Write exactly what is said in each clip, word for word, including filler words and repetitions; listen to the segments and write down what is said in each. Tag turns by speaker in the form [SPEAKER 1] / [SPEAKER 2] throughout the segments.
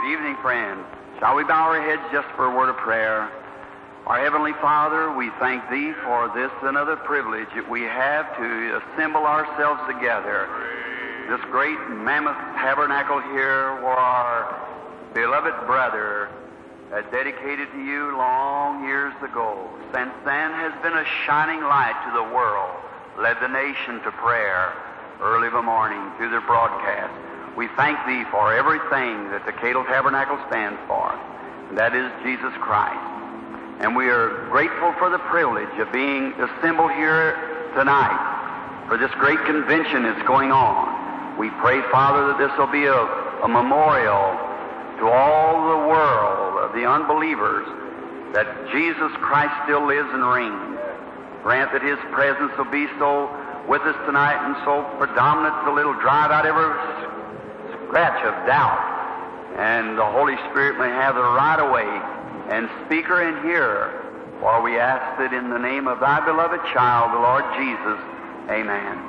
[SPEAKER 1] Evening, friends. Shall we bow our heads just for a word of prayer? Our Heavenly Father, we thank Thee for this another privilege that we have to assemble ourselves together. This great mammoth tabernacle here where our beloved brother had dedicated to You long years ago. Since then has been a shining light to the world, led the nation to prayer early of a morning through their broadcast. We thank Thee for everything that the Cadle Tabernacle stands for, and that is Jesus Christ. And we are grateful for the privilege of being assembled here tonight for this great convention that's going on. We pray, Father, that this will be a, a memorial to all the world of the unbelievers that Jesus Christ still lives and reigns. Grant that His presence will be so with us tonight and so predominant till it'll drive out every scratch of doubt, and the Holy Spirit may have the right of way and speaker and hearer. For we ask it in the name of Thy beloved child, the Lord Jesus. Amen.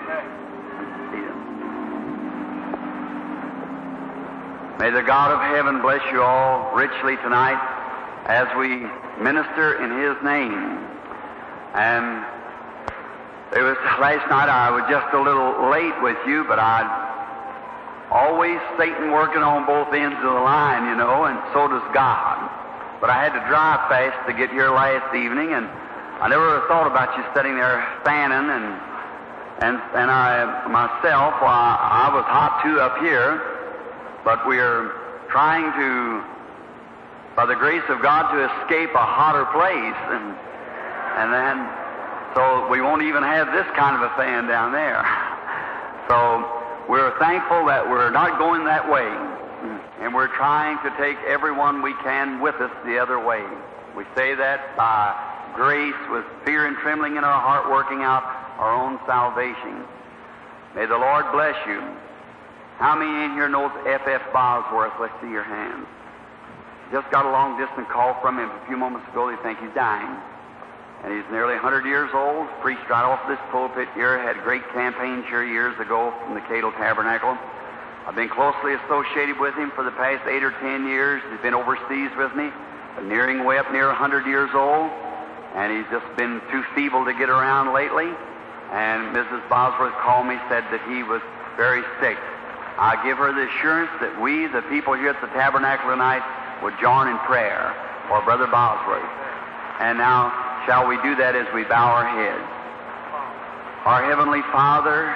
[SPEAKER 1] May the God of heaven bless you all richly tonight as we minister in His name. And it was last night I was just a little late with you, but I always Satan working on both ends of the line, you know, and so does God. But I had to drive fast to get here last evening, and I never thought about you sitting there fanning, and and and I myself, well, I, I was hot too up here, but we're trying to, by the grace of God, to escape a hotter place, and and then so we won't even have this kind of a fan down there. So we're thankful that we're not going that way. And we're trying to take everyone we can with us the other way. We say that by grace, with fear and trembling in our heart, working out our own salvation. May the Lord bless you. How many in here knows F F Bosworth? Let's see your hands. Just got a long distance call from him a few moments ago. They think he's dying. And he's nearly one hundred years old, preached right off this pulpit here, had a great campaign here years ago from the Cadle Tabernacle. I've been closely associated with him for the past eight or ten years. He's been overseas with me, nearing way up near one hundred years old, and he's just been too feeble to get around lately. And Missus Bosworth called me, said that he was very sick. I give her the assurance that we, the people here at the Tabernacle tonight, would join in prayer for Brother Bosworth. And now, shall we do that as we bow our heads? Our Heavenly Father,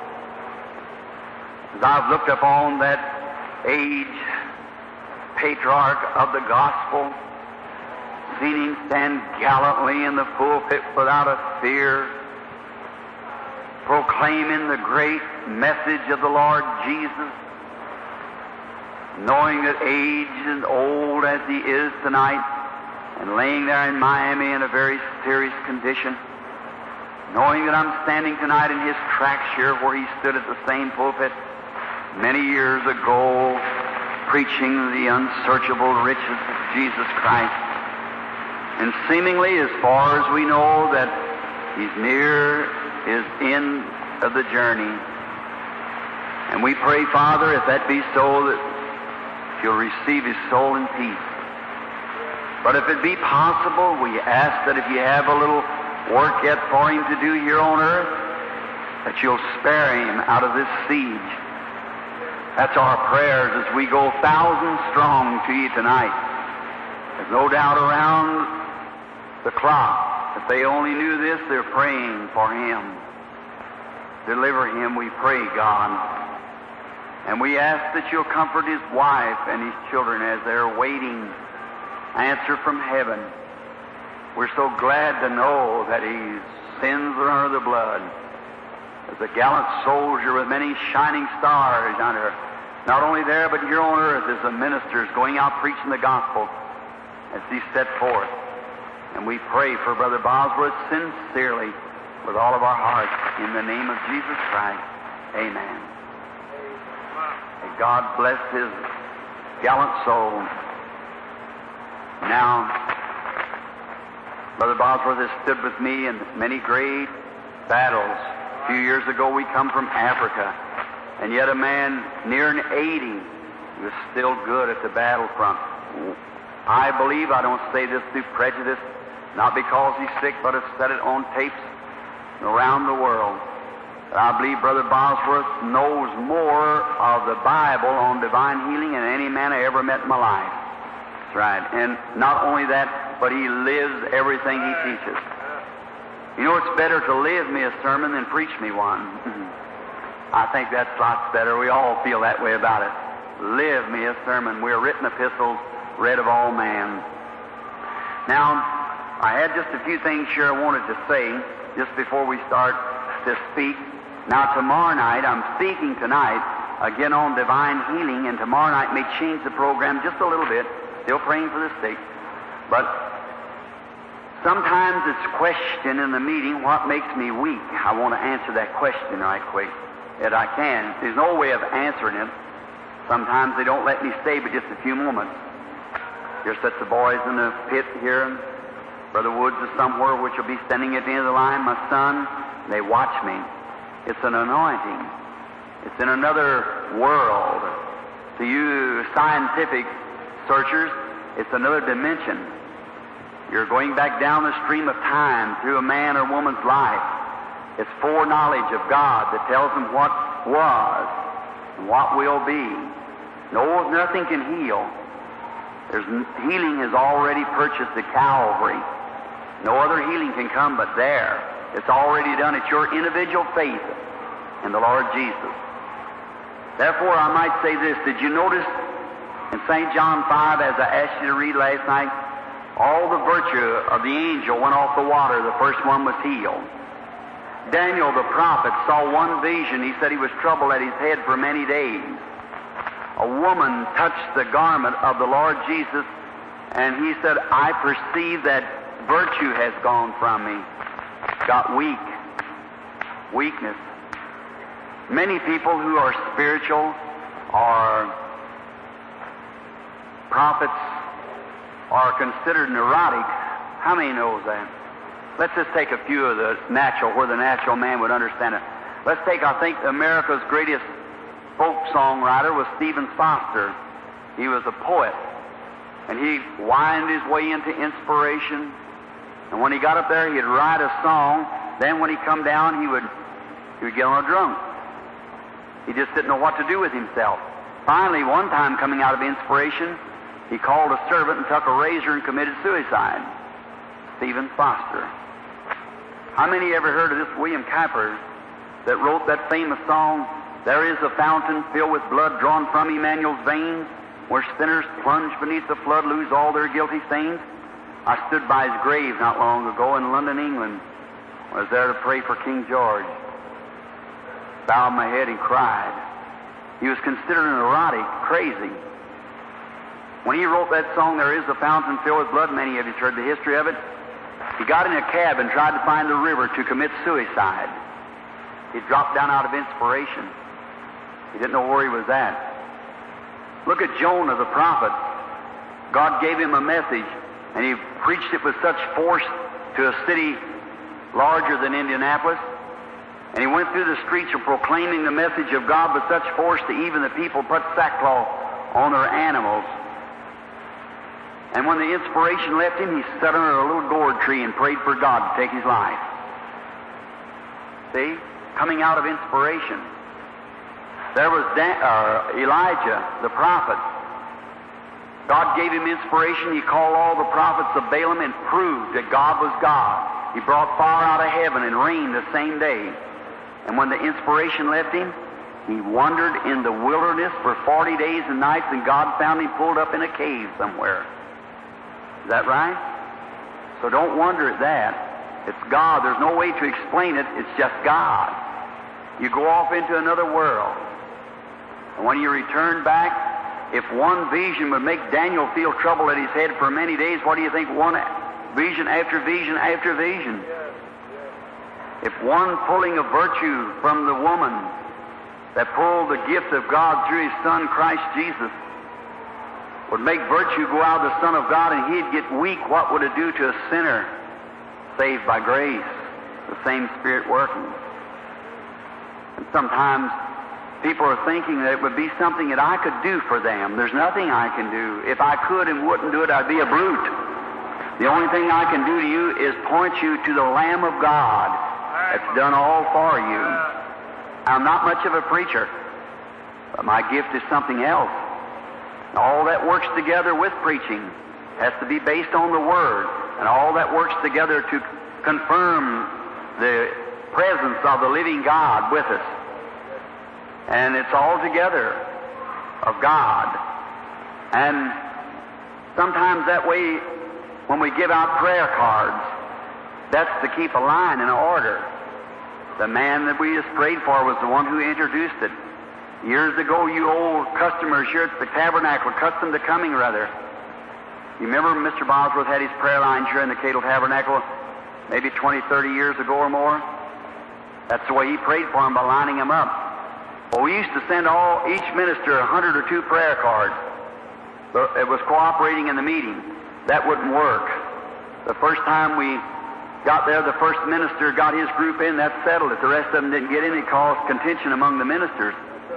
[SPEAKER 1] as I've looked upon that aged patriarch of the gospel, seen him stand gallantly in the pulpit without a fear, proclaiming the great message of the Lord Jesus, knowing that aged and old as he is tonight, and laying there in Miami in a very serious condition, knowing that I'm standing tonight in his tracks here where he stood at the same pulpit many years ago, preaching the unsearchable riches of Jesus Christ. And seemingly, as far as we know, that he's near his end of the journey. And we pray, Father, if that be so, that you'll receive his soul in peace. But if it be possible, we ask that if you have a little work yet for him to do here on earth, that you'll spare him out of this siege. That's our prayers as we go thousand strong to you tonight. There's no doubt around the clock. If they only knew this, they're praying for him. Deliver him, we pray, God. And we ask that you'll comfort his wife and his children as they're waiting answer from heaven. We're so glad to know that his sins are under the blood. As a gallant soldier with many shining stars under, not only there but here on earth as the ministers going out preaching the gospel as he set forth. And we pray for Brother Bosworth sincerely with all of our hearts in the name of Jesus Christ. Amen. May God bless his gallant soul. Now, Brother Bosworth has stood with me in many great battles. A few years ago we come from Africa, and yet a man near an eighty He was still good at the battlefront. I believe, I don't say this through prejudice, not because he's sick, but I've said it on tapes around the world. But I believe Brother Bosworth knows more of the Bible on divine healing than any man I ever met in my life. That's right. And not only that, but he lives everything he teaches. You know, it's better to live me a sermon than preach me one. I think that's lots better. We all feel that way about it. Live me a sermon. We're written epistles, read of all man. Now, I had just a few things here I wanted to say just before we start to speak. Now, tomorrow night, I'm speaking tonight again on divine healing, and tomorrow night may change the program just a little bit. Still praying for the sick. But sometimes it's a question in the meeting, what makes me weak? I want to answer that question right quick, that I can. There's no way of answering it. Sometimes they don't let me stay but just a few moments. Here's such the boys in the pit here. Brother Woods is somewhere which will be standing at the end of the line. My son, they watch me. It's an anointing. It's in another world. To you scientific searchers, it's another dimension. You're going back down the stream of time through a man or woman's life. It's foreknowledge of God that tells them what was and what will be. No, nothing can heal. There's healing is already purchased at Calvary. No other healing can come but there. It's already done. It's your individual faith in the Lord Jesus. Therefore, I might say this. Did you notice in Saint John five, as I asked you to read last night, all the virtue of the angel went off the water. The first one was healed. Daniel the prophet saw one vision. He said he was troubled at his head for many days. A woman touched the garment of the Lord Jesus, and he said, I perceive that virtue has gone from me. Got weak. Weakness. Many people who are spiritual are prophets are considered neurotic. How many knows that? Let's just take a few of the natural, where the natural man would understand it. Let's take, I think, America's greatest folk songwriter was Stephen Foster. He was a poet, and he winded his way into inspiration. And when he got up there, he'd write a song. Then when he come down, he would he would get on a drunk. He just didn't know what to do with himself. Finally, one time coming out of inspiration, he called a servant and took a razor and committed suicide. Stephen Foster. How many ever heard of this William Kuyper that wrote that famous song, There is a fountain filled with blood drawn from Emmanuel's veins, where sinners plunge beneath the flood, lose all their guilty stains? I stood by his grave not long ago in London, England. I was there to pray for King George. Bowed my head and cried. He was considered a neurotic, crazy. When he wrote that song, There is a fountain filled with blood, many of you heard the history of it. He got in a cab and tried to find the river to commit suicide. He dropped down out of inspiration. He didn't know where he was at. Look at Jonah the prophet. God gave him a message, and he preached it with such force to a city larger than Indianapolis. And he went through the streets of proclaiming the message of God with such force that even the people put sackcloth on their animals. And when the inspiration left him, he sat under a little gourd tree and prayed for God to take his life. See? Coming out of inspiration. There was Dan- uh, Elijah, the prophet. God gave him inspiration. He called all the prophets of Balaam and proved that God was God. He brought fire out of heaven and rain the same day. And when the inspiration left him, he wandered in the wilderness for forty days and nights, and God found him pulled up in a cave somewhere. Is that right? So don't wonder at that. It's God. There's no way to explain it. It's just God. You go off into another world. And when you return back, if one vision would make Daniel feel trouble at his head for many days, what do you think? One vision after vision after vision. If one pulling of virtue from the woman that pulled the gift of God through his Son, Christ Jesus, would make virtue go out of the Son of God and he'd get weak, what would it do to a sinner saved by grace? The same Spirit working. And sometimes people are thinking that it would be something that I could do for them. There's nothing I can do. If I could and wouldn't do it, I'd be a brute. The only thing I can do to you is point you to the Lamb of God that's done all for you. I'm not much of a preacher, but my gift is something else. All that works together with preaching has to be based on the Word, and all that works together to confirm the presence of the living God with us. And it's all together of God. And sometimes that way, when we give out prayer cards, that's to keep a line in order. The man that we just prayed for was the one who introduced it. Years ago, you old customers here at the tabernacle, accustomed to coming rather. You remember Mister Bosworth had his prayer lines here in the Cato Tabernacle maybe twenty, thirty years ago or more? That's the way he prayed for them, by lining them up. Well, we used to send all each minister a hundred or two prayer cards. It was cooperating in the meeting. That wouldn't work. The first time we got there, the first minister got his group in, that settled it. The rest of them didn't get in. It caused contention among the ministers.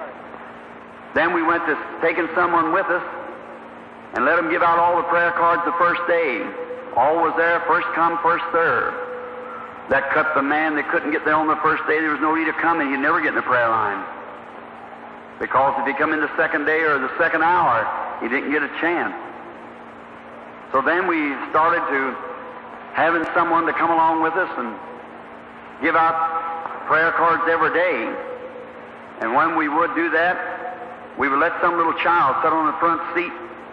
[SPEAKER 1] Then we went to taking someone with us and let them give out all the prayer cards the first day. All was there, first come, first serve. That cut the man that couldn't get there on the first day. There was no need of coming. He'd never get in the prayer line. Because if he come in the second day or the second hour, he didn't get a chance. So then we started to having someone to come along with us and give out prayer cards every day. And when we would do that, we would let some little child sit on the front seat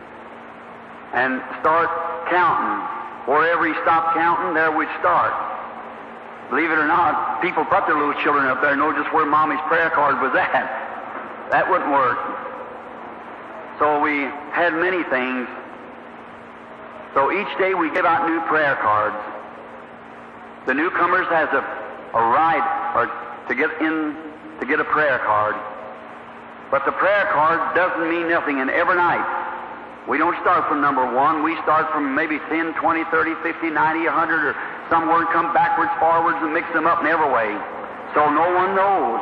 [SPEAKER 1] and start counting. Wherever he stopped counting, there we'd start. Believe it or not, people put their little children up there and know just where Mommy's prayer card was at. That wouldn't work. So we had many things. So each day we give out new prayer cards. The newcomers has a, a right or to get in to get a prayer card. But the prayer card doesn't mean nothing. And every night, we don't start from number one. We start from maybe ten, twenty, thirty, fifty, ninety, a hundred, or somewhere and come backwards, forwards, and mix them up in every way. So no one knows.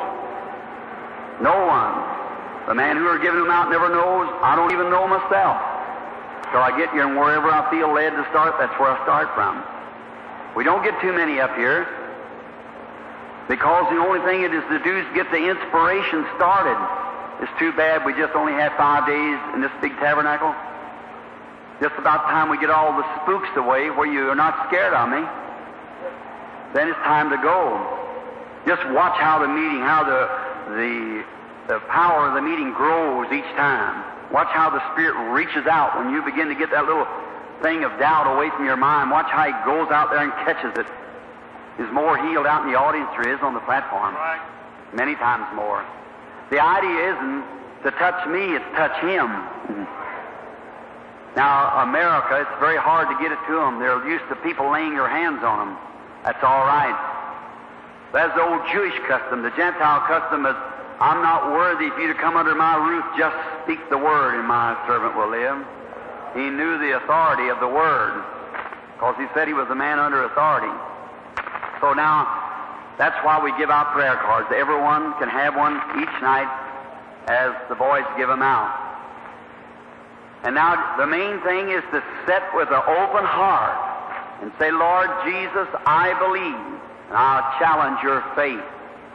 [SPEAKER 1] No one. The man who are giving them out never knows. I don't even know myself. So I get here, and wherever I feel led to start, that's where I start from. We don't get too many up here, because the only thing it is to do is get the inspiration started. It's too bad we just only have five days in this big tabernacle. Just about time we get all the spooks away where you are not scared of me, then it's time to go. Just watch how the meeting, how the the the power of the meeting grows each time. Watch how the Spirit reaches out when you begin to get that little thing of doubt away from your mind. Watch how He goes out there and catches it. There's more healed out in the audience than there is on the platform. Right. Many times more. The idea isn't to touch me, it's touch Him. Mm-hmm. Now, America, it's very hard to get it to them. They're used to people laying their hands on them. That's all right. That's the old Jewish custom. The Gentile custom is, I'm not worthy for you to come under my roof, just speak the word and my servant will live. He knew the authority of the word, because he said he was a man under authority. So now, that's why we give out prayer cards. Everyone can have one each night as the boys give them out. And now the main thing is to sit with an open heart and say, Lord Jesus, I believe, and I'll challenge your faith.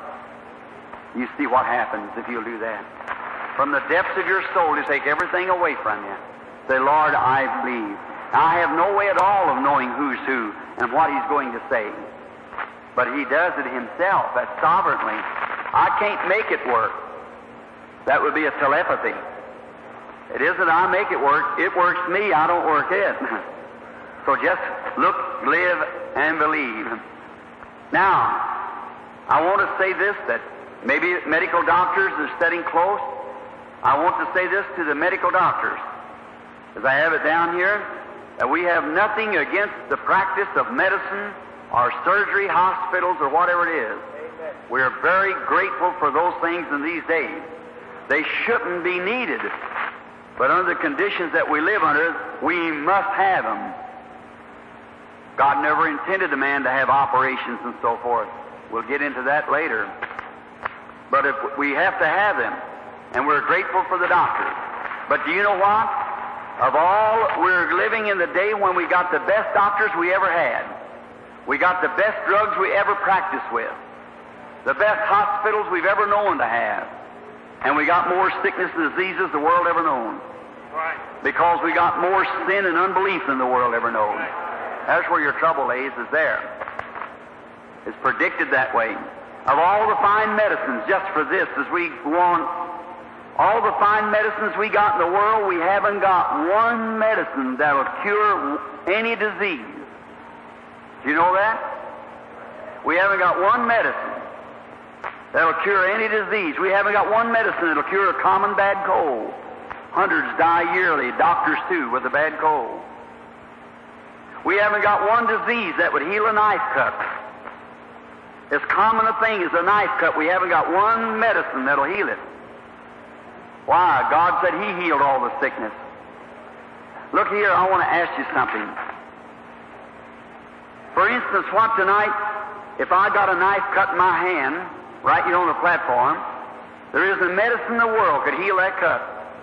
[SPEAKER 1] You see what happens if you'll do that. From the depths of your soul, to take everything away from you. Say, Lord, I believe. Now, I have no way at all of knowing who's who and what He's going to say. But He does it Himself, that sovereignly. I can't make it work. That would be a telepathy. It isn't I make it work. It works me. I don't work it. So just look, live, and believe. Now, I want to say this, that maybe medical doctors are sitting close. I want to say this to the medical doctors, as I have it down here, that we have nothing against the practice of medicine or surgery, hospitals, or whatever it is. Amen. We are very grateful for those things in these days. They shouldn't be needed, but under the conditions that we live under, we must have them. God never intended a man to have operations and so forth. We'll get into that later. But if we have to have them, and we're grateful for the doctors. But do you know what? Of all, we're living in the day when we got the best doctors we ever had. We got the best drugs we ever practiced with. The best hospitals we've ever known to have. And we got more sickness and diseases the world ever known.
[SPEAKER 2] Right.
[SPEAKER 1] Because we got more sin and unbelief than the world ever known.
[SPEAKER 2] Right.
[SPEAKER 1] That's where your trouble lays, is there. It's predicted that way. Of all the fine medicines, just for this, as we go on, all the fine medicines we got in the world, we haven't got one medicine that'll cure any disease. Do you know that? We haven't got one medicine that'll cure any disease. We haven't got one medicine that'll cure a common bad cold. Hundreds die yearly, doctors too, with a bad cold. We haven't got one disease that would heal a knife cut. As common a thing as a knife cut, we haven't got one medicine that'll heal it. Why? God said He healed all the sickness. Look here, I want to ask you something. For instance, what tonight, if I got a knife cut in my hand, right here on the platform, there isn't a medicine in the world could heal that cut.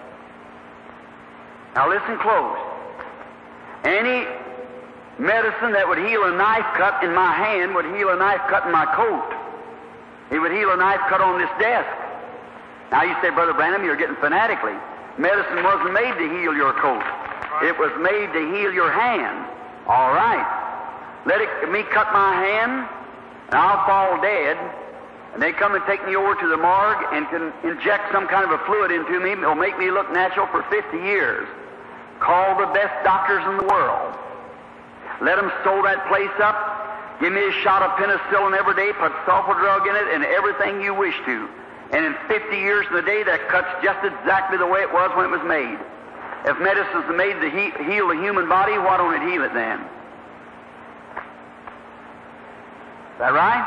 [SPEAKER 1] Now listen close. Any medicine that would heal a knife cut in my hand would heal a knife cut in my coat. It would heal a knife cut on this desk. Now you say, Brother Branham, you're getting fanatically. Medicine wasn't made to heal your coat. It was made to heal your hand. All right. Let it, me cut my hand, and I'll fall dead, and they come and take me over to the morgue and can inject some kind of a fluid into me. It'll make me look natural for fifty years. Call the best doctors in the world. Let them sew that place up. Give me a shot of penicillin every day, put sulfur drug in it, and everything you wish to. And in fifty years from the day, that cut's just exactly the way it was when it was made. If medicine's made to he- heal the human body, why don't it heal it then? Is that right?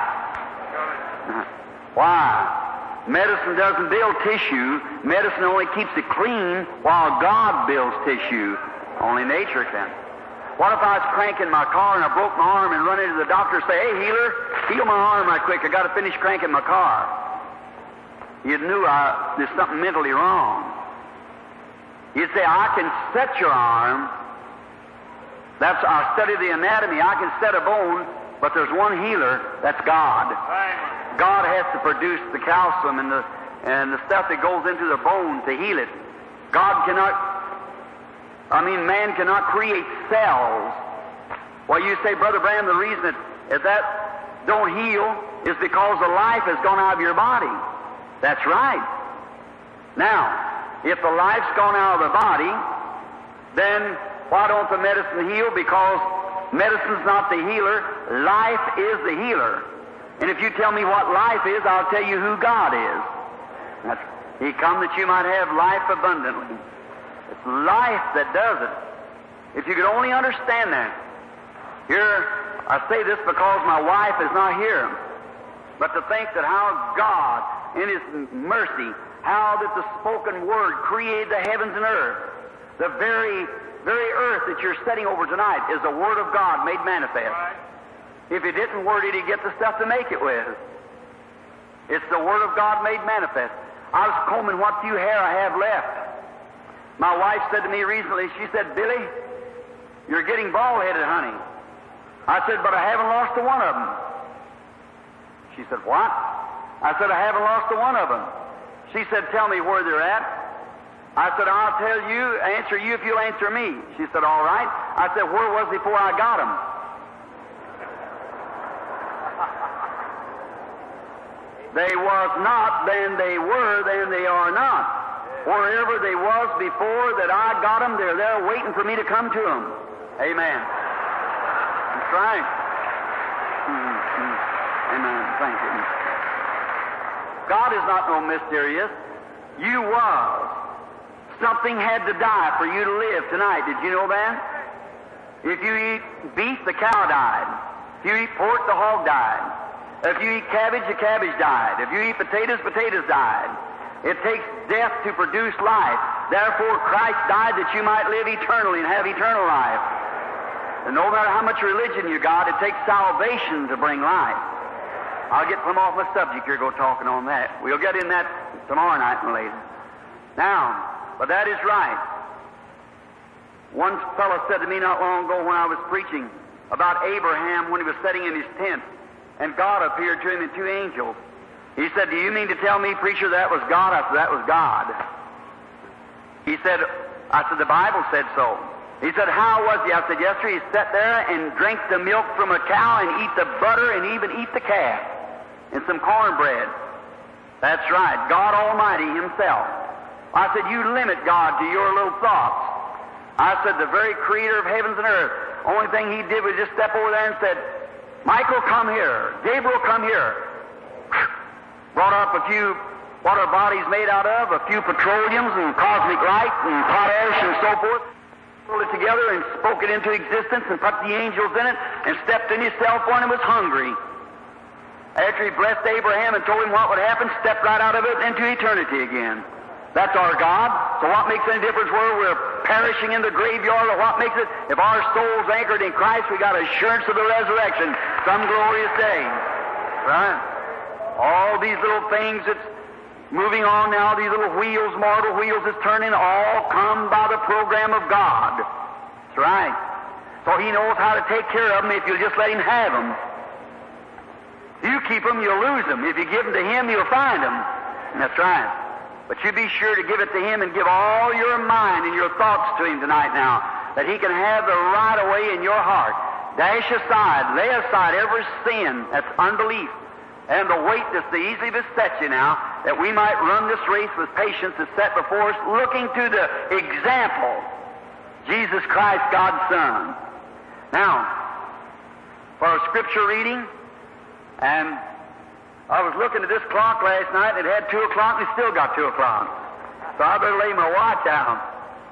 [SPEAKER 1] Why? Medicine doesn't build tissue. Medicine only keeps it clean while God builds tissue. Only nature can. What if I was cranking my car and I broke my arm and run into the doctor and say, hey, healer, heal my arm right quick. I got to finish cranking my car. You knew I, there's something mentally wrong. You'd say, I can set your arm. That's, I study the anatomy. I can set a bone, but there's one healer. That's God. God has to produce the calcium and the, and the stuff that goes into the bone to heal it. God cannot, I mean, man cannot create cells. Well, you say, Brother Branham, the reason that if that don't heal is because the life has gone out of your body. That's right. Now, if the life's gone out of the body, then why don't the medicine heal? Because medicine's not the healer. Life is the healer. And if you tell me what life is, I'll tell you who God is. That's, He come that you might have life abundantly. It's life that does it. If you could only understand that. Here, I say this because my wife is not here. But to think that how God, in His mercy, how that the spoken Word created the heavens and earth. The very, very earth that you're sitting over tonight is the Word of God made manifest. If He didn't word it, He'd get the stuff to make it with. It's the Word of God made manifest. I was combing what few hair I have left. My wife said to me recently, she said, Billy, you're getting bald-headed, honey. I said, but I haven't lost a one of them. She said, what? I said, I haven't lost a one of them. She said, tell me where they're at. I said, I'll tell you, answer you if you'll answer me. She said, all right. I said, where was he before I got him? They was not, then they were, then they are not. Wherever they was before that I got them, they're there waiting for me to come to them. Amen. That's right. Mm-hmm. Amen. Thank you. God is not no mysterious. You was. Something had to die for you to live tonight. Did you know that? If you eat beef, the cow died. If you eat pork, the hog died. If you eat cabbage, the cabbage died. If you eat potatoes, potatoes died. It takes death to produce life. Therefore, Christ died that you might live eternally and have eternal life. And no matter how much religion you got, it takes salvation to bring life. I'll get plumb off my subject here, go talking on that. We'll get in that tomorrow night and later. Now, but that is right. One fellow said to me not long ago when I was preaching about Abraham when he was sitting in his tent, and God appeared to him in two angels. He said, "Do you mean to tell me, preacher, that was God?" I said, "That was God." He said, I said, "The Bible said so." He said, "How was he?" I said, "Yesterday he sat there and drank the milk from a cow and eat the butter and even eat the calf and some cornbread." That's right, God Almighty Himself. I said, "You limit God to your little thoughts." I said, "The very Creator of heavens and earth, only thing He did was just step over there and said, 'Michael, come here. Gabriel, come here.' Brought up a few, what our body's made out of, a few petroleums and cosmic light and potash and so forth, pulled it together and spoke it into existence and put the angels in it and stepped in Himself when He was hungry. After He blessed Abraham and told him what would happen, stepped right out of it into eternity again. That's our God. So what makes any difference where we're perishing in the graveyard or what makes it? If our soul's anchored in Christ, we got assurance of the resurrection some glorious day. Right? All these little things that's moving on now, these little wheels, mortal wheels that's turning, all come by the program of God. That's right. So He knows how to take care of them if you'll just let Him have them. If you keep them, you'll lose them. If you give them to Him, you'll find them. And that's right. But you be sure to give it to Him and give all your mind and your thoughts to Him tonight now, that He can have the right of way in your heart. Dash aside, lay aside every sin that's unbelief and the weight that's so easily beset you now, that we might run this race with patience that's set before us, looking to the example, Jesus Christ, God's Son. Now, for our scripture reading, and I was looking at this clock last night, and it had two o'clock, and it still got two o'clock. So I better lay my watch down.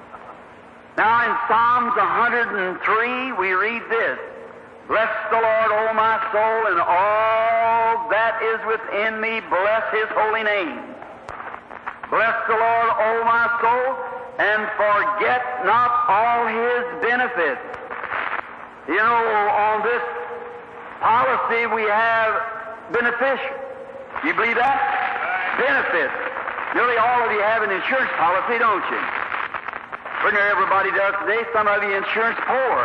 [SPEAKER 1] Now in Psalms one hundred three, we read this: "Bless the Lord, O my soul, and all that is within me, bless His holy name. Bless the Lord, O my soul, and forget not all His benefits." You know, on this policy we have beneficial. You believe that? Benefits. Nearly all of you have an insurance policy, don't you? Pretty near everybody does today. Some of you insurance poor.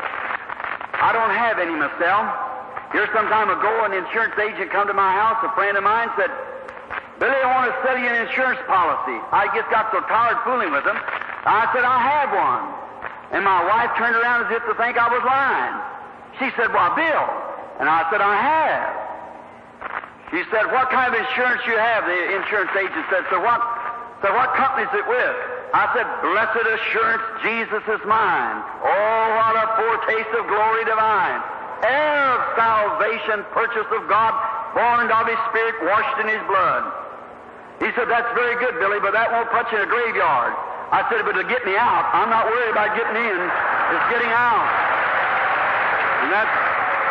[SPEAKER 1] I don't have any myself. Here some time ago, an insurance agent come to my house, a friend of mine, said, "Billy, I want to sell you an insurance policy." I just got so tired fooling with him. I said, "I have one." And my wife turned around as if to think I was lying. She said, "Why, Bill?" And I said, "I have." She said, "What kind of insurance you have?" The insurance agent said, "So what, so what company is it with?" I said, "Blessed assurance, Jesus is mine. Oh, what a foretaste of glory divine. Heir of salvation, purchased of God, born of His Spirit, washed in His blood." He said, "That's very good, Billy, but that won't put you in a graveyard." I said, "But it'll get me out. I'm not worried about getting in. It's getting out." And that's...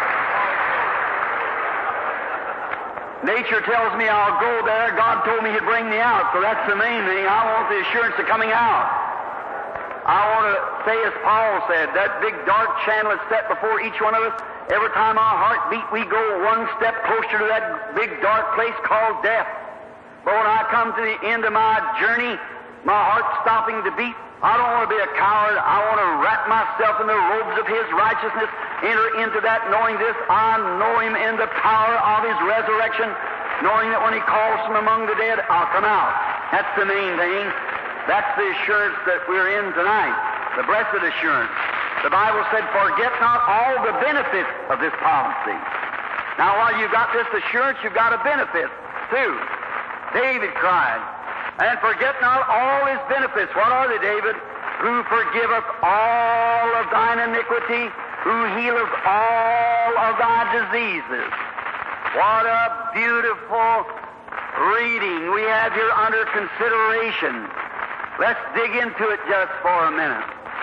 [SPEAKER 1] Nature tells me I'll go there. God told me He'd bring me out, so that's the main thing. I want the assurance of coming out. I want to say, as Paul said, that big dark channel is set before each one of us. Every time our heart beat, we go one step closer to that big dark place called death. But when I come to the end of my journey, my heart stopping to beat, I don't want to be a coward. I want to wrap myself in the robes of His righteousness, enter into that knowing this. I know Him in the power of His resurrection, knowing that when He calls from among the dead, I'll come out. That's the main thing. That's the assurance that we're in tonight, the blessed assurance. The Bible said, "Forget not all the benefits of this policy." Now, while you've got this assurance, you've got a benefit, too. David cried, "And forget not all His benefits." What are they, David? "Who forgiveth all of thine iniquity, who healeth all of thy diseases." What a beautiful reading we have here under consideration. Let's dig into it just for a minute.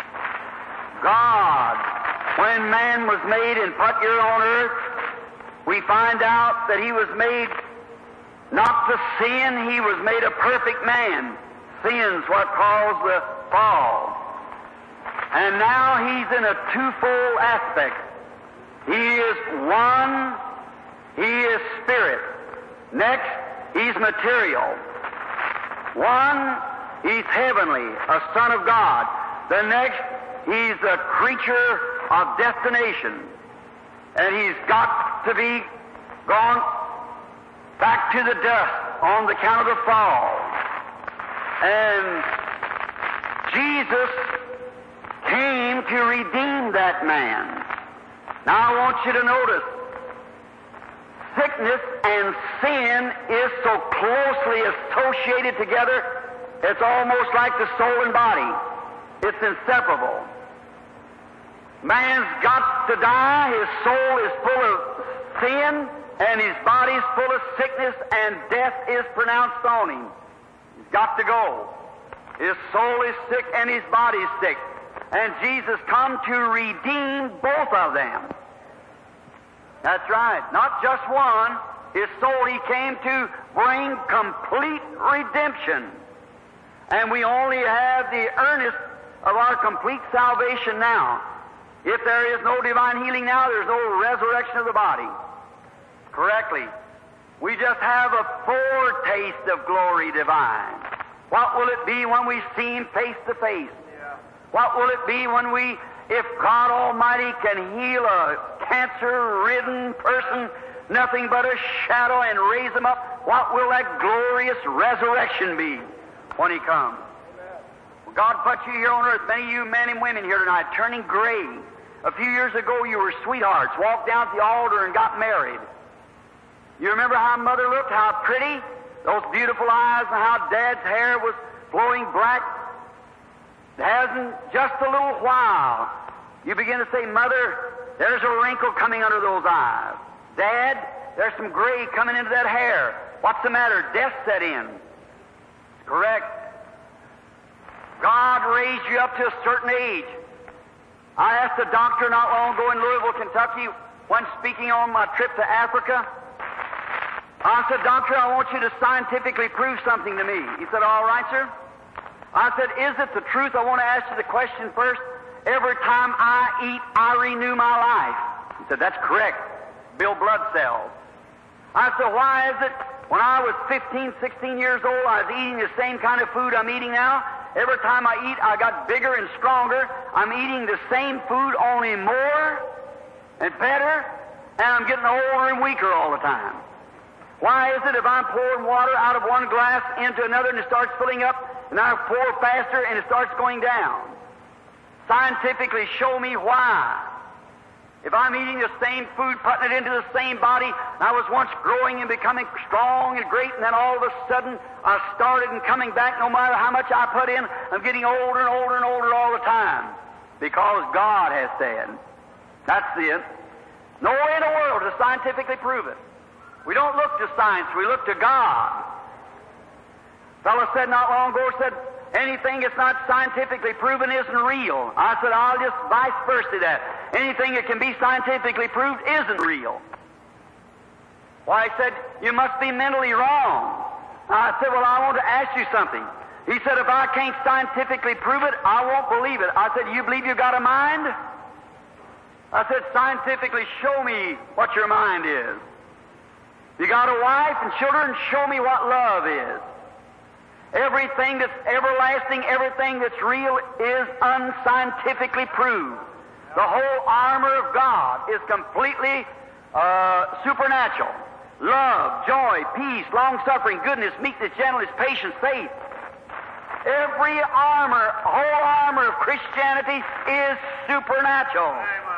[SPEAKER 1] God, when man was made and put here on earth, we find out that He was made not to sin. He was made a perfect man. Sin's what caused the fall. And now He's in a twofold aspect. He is one, He is spirit. Next, He's material. One, he's heavenly, a son of God. The next, he's a creature of destination. And he's got to be gone back to the dust on the count of the fall. And Jesus came to redeem that man. Now I want you to notice, sickness and sin is so closely associated together, it's almost like the soul and body. It's inseparable. Man's got to die, his soul is full of sin, and his body's full of sickness, and death is pronounced on him. He's got to go. His soul is sick and his body's sick. And Jesus come to redeem both of them. That's right. Not just one. His soul, he came to bring complete redemption. And we only have the earnest of our complete salvation now. If there is no divine healing now, there's no resurrection of the body. Correctly. We just have a foretaste of glory divine. What will it be when we see him face to face? What will it be when we, if God Almighty can heal a cancer-ridden person, nothing but a shadow, and raise him up, what will that glorious resurrection be when he comes? Well, God put you here on earth, many of you men and women here tonight, turning gray. A few years ago you were sweethearts, walked down to the altar and got married. You remember how Mother looked, how pretty, those beautiful eyes, and how Dad's hair was flowing black? It hasn't just a little while. You begin to say, Mother, there's a wrinkle coming under those eyes. Dad, there's some gray coming into that hair. What's the matter? Death set in. It's correct. God raised you up to a certain age. I asked a doctor not long ago in Louisville, Kentucky, when speaking on my trip to Africa. I said, Doctor, I want you to scientifically prove something to me. He said, all right, sir. I said, is it the truth? I want to ask you the question first. Every time I eat, I renew my life. He said, that's correct. Build blood cells. I said, why is it when I was fifteen, sixteen years old, I was eating the same kind of food I'm eating now? Every time I eat, I got bigger and stronger. I'm eating the same food, only more and better, and I'm getting older and weaker all the time. Why is it if I'm pouring water out of one glass into another and it starts filling up, and I pour faster and it starts going down? Scientifically show me why. If I'm eating the same food, putting it into the same body, and I was once growing and becoming strong and great, and then all of a sudden I started and coming back, no matter how much I put in, I'm getting older and older and older all the time. Because God has said. That's it. No way in the world to scientifically prove it. We don't look to science, we look to God. A fellow said not long ago, said, anything that's not scientifically proven isn't real. I said, I'll just vice versa that. Anything that can be scientifically proved isn't real. Why, he said, you must be mentally wrong. I said, well, I want to ask you something. He said, if I can't scientifically prove it, I won't believe it. I said, you believe you've got a mind? I said, scientifically show me what your mind is. You got a wife and children, show me what love is. Everything that's everlasting, everything that's real is unscientifically proved. The whole armor of God is completely uh, supernatural. Love, joy, peace, long-suffering, goodness, meekness, gentleness, patience, faith. Every armor, whole armor of Christianity is supernatural.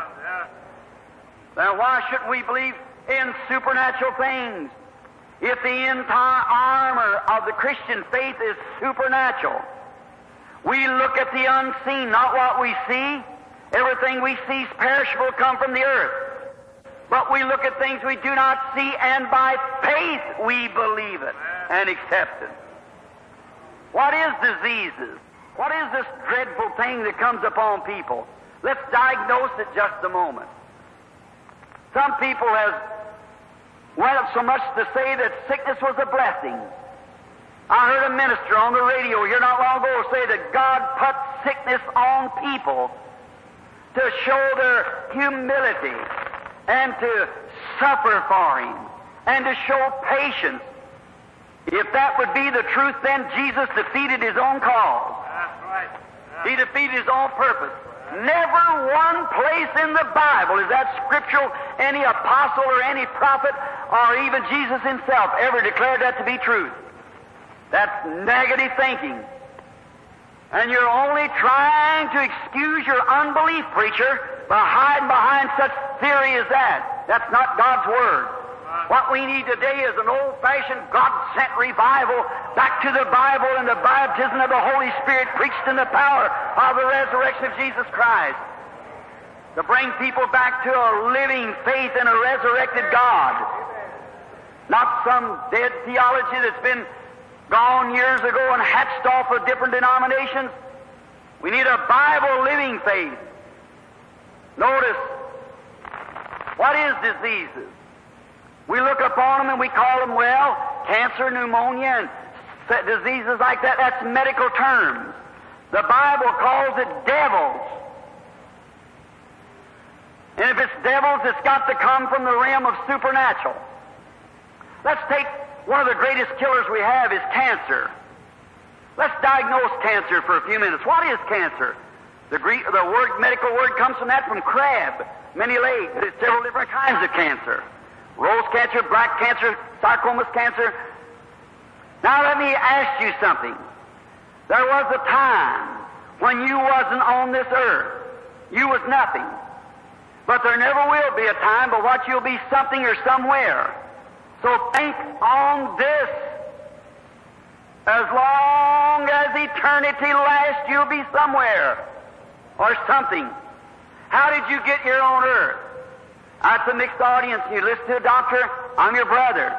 [SPEAKER 1] Now, why shouldn't we believe in supernatural things? If the entire armor of the Christian faith is supernatural, we look at the unseen, not what we see. Everything we see is perishable, come from the earth. But we look at things we do not see, and by faith we believe it and accept it. What is diseases? What is this dreadful thing that comes upon people? Let's diagnose it just a moment. Some people have went up so much to say that sickness was a blessing. I heard a minister on the radio here not long ago say that God put sickness on people to show their humility and to suffer for Him and to show patience. If that would be the truth, then Jesus defeated His own cause.
[SPEAKER 2] That's right. That's
[SPEAKER 1] He defeated His own purpose. Never one place in the Bible is that scriptural, any apostle or any prophet or even Jesus Himself ever declared that to be truth. That's negative thinking. And you're only trying to excuse your unbelief, preacher, by hiding behind such theory as that. That's not God's Word. What we need today is an old-fashioned, God-sent revival back to the Bible and the baptism of the Holy Spirit preached in the power of the resurrection of Jesus Christ. To bring people back to a living faith in a resurrected God. Not some dead theology that's been gone years ago and hatched off of different denominations. We need a Bible-living faith. Notice, what is diseases? We look upon them and we call them, well, cancer, pneumonia, and diseases like that. That's medical terms. The Bible calls it devils. And if it's devils, it's got to come from the realm of supernatural. Let's take one of the greatest killers we have is cancer. Let's diagnose cancer for a few minutes. What is cancer? The Greek, the word, medical word comes from that, from crab, many legs. There's several different kinds of cancer. Rose cancer, black cancer, sarcomas cancer. Now let me ask you something. There was a time when you wasn't on this earth. You was nothing. But there never will be a time but what you'll be something or somewhere. So think on this. As long as eternity lasts, you'll be somewhere or something. How did you get here on earth? That's a mixed audience. You listen to a doctor, I'm your brother.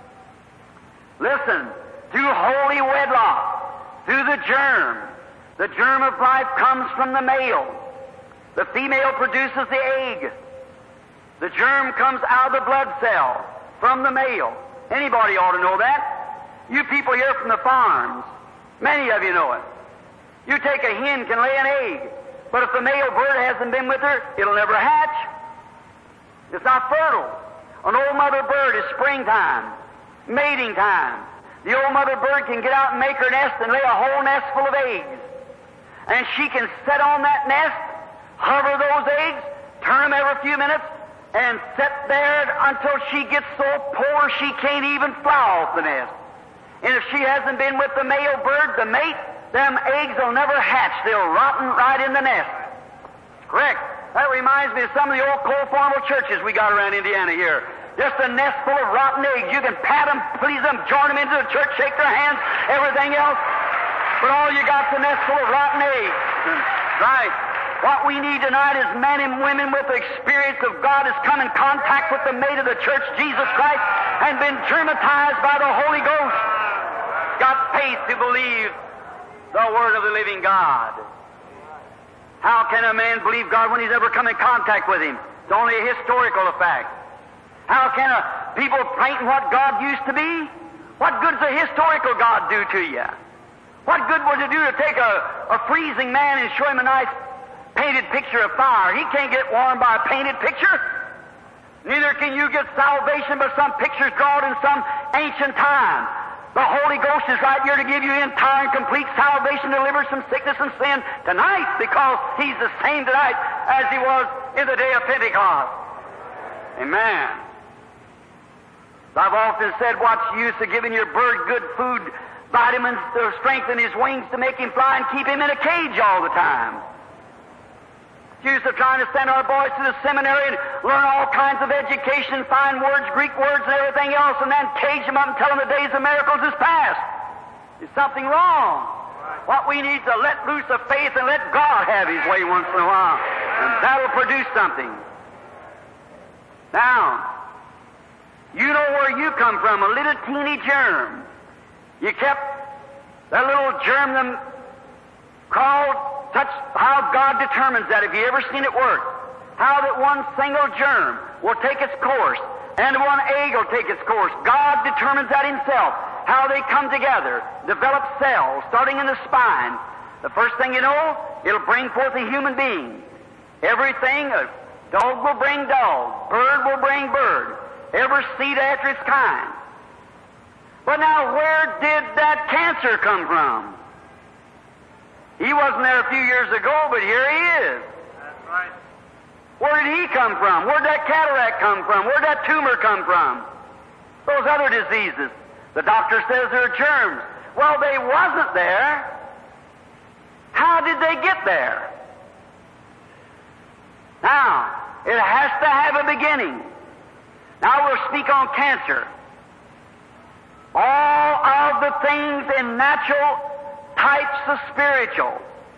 [SPEAKER 1] Listen, through holy wedlock, through the germ. The germ of life comes from the male. The female produces the egg. The germ comes out of the blood cell from the male. Anybody ought to know that. You people here from the farms, many of you know it. You take a hen can lay an egg, but if the male bird hasn't been with her, it'll never hatch. It's not fertile. An old mother bird is springtime, mating time. The old mother bird can get out and make her nest and lay a whole nest full of eggs. And she can sit on that nest, hover those eggs, turn them every few minutes, and sit there until she gets so poor she can't even fly off the nest. And if she hasn't been with the male bird, the mate, them eggs will never hatch. They'll rotten right in the nest. Correct. That reminds me of some of the old coal-formal churches we got around Indiana here. Just a nest full of rotten eggs. You can pat them, please them, join them into the church, shake their hands, everything else. But all you got's a nest full of rotten eggs. Right. What we need tonight is men and women with the experience of God has come in contact with the mate of the church, Jesus Christ, and been traumatized by the Holy Ghost. Got faith to believe the Word of the living God. How can a man believe God when he's never come in contact with Him? It's only a historical fact. How can a people painting what God used to be? What good does a historical God do to you? What good would it do to take a, a freezing man and show him a nice painted picture of fire? He can't get warmed by a painted picture. Neither can you get salvation by some pictures drawn in some ancient time. The Holy Ghost is right here to give you entire and complete salvation, deliverance from sickness and sin tonight, because He's the same tonight as He was in the day of Pentecost. Amen. I've often said, what's the use of giving your bird good food, vitamins to strengthen his wings to make him fly and keep him in a cage all the time? Use of trying to send our boys to the seminary and learn all kinds of education, fine words, Greek words, and everything else, and then cage them up and tell them the days of miracles is past. There's something wrong. What we need is to let loose of faith and let God have His way once in a while, and that'll produce something. Now, you know where you come from, a little teeny germ. You kept that little germ, them called. Touch how God determines that. Have you ever seen it work? How that one single germ will take its course, and one egg will take its course. God determines that Himself. How they come together, develop cells, starting in the spine. The first thing you know, it'll bring forth a human being. Everything, a dog will bring dog, bird will bring bird, every seed after its kind. But now, where did that cancer come from? He wasn't there a few years ago, but here he is.
[SPEAKER 2] That's right.
[SPEAKER 1] Where did he come from? Where did that cataract come from? Where did that tumor come from? Those other diseases. The doctor says they're germs. Well, they wasn't there. How did they get there? Now, it has to have a beginning. Now we'll speak on cancer. All of the things in natural types of spiritual.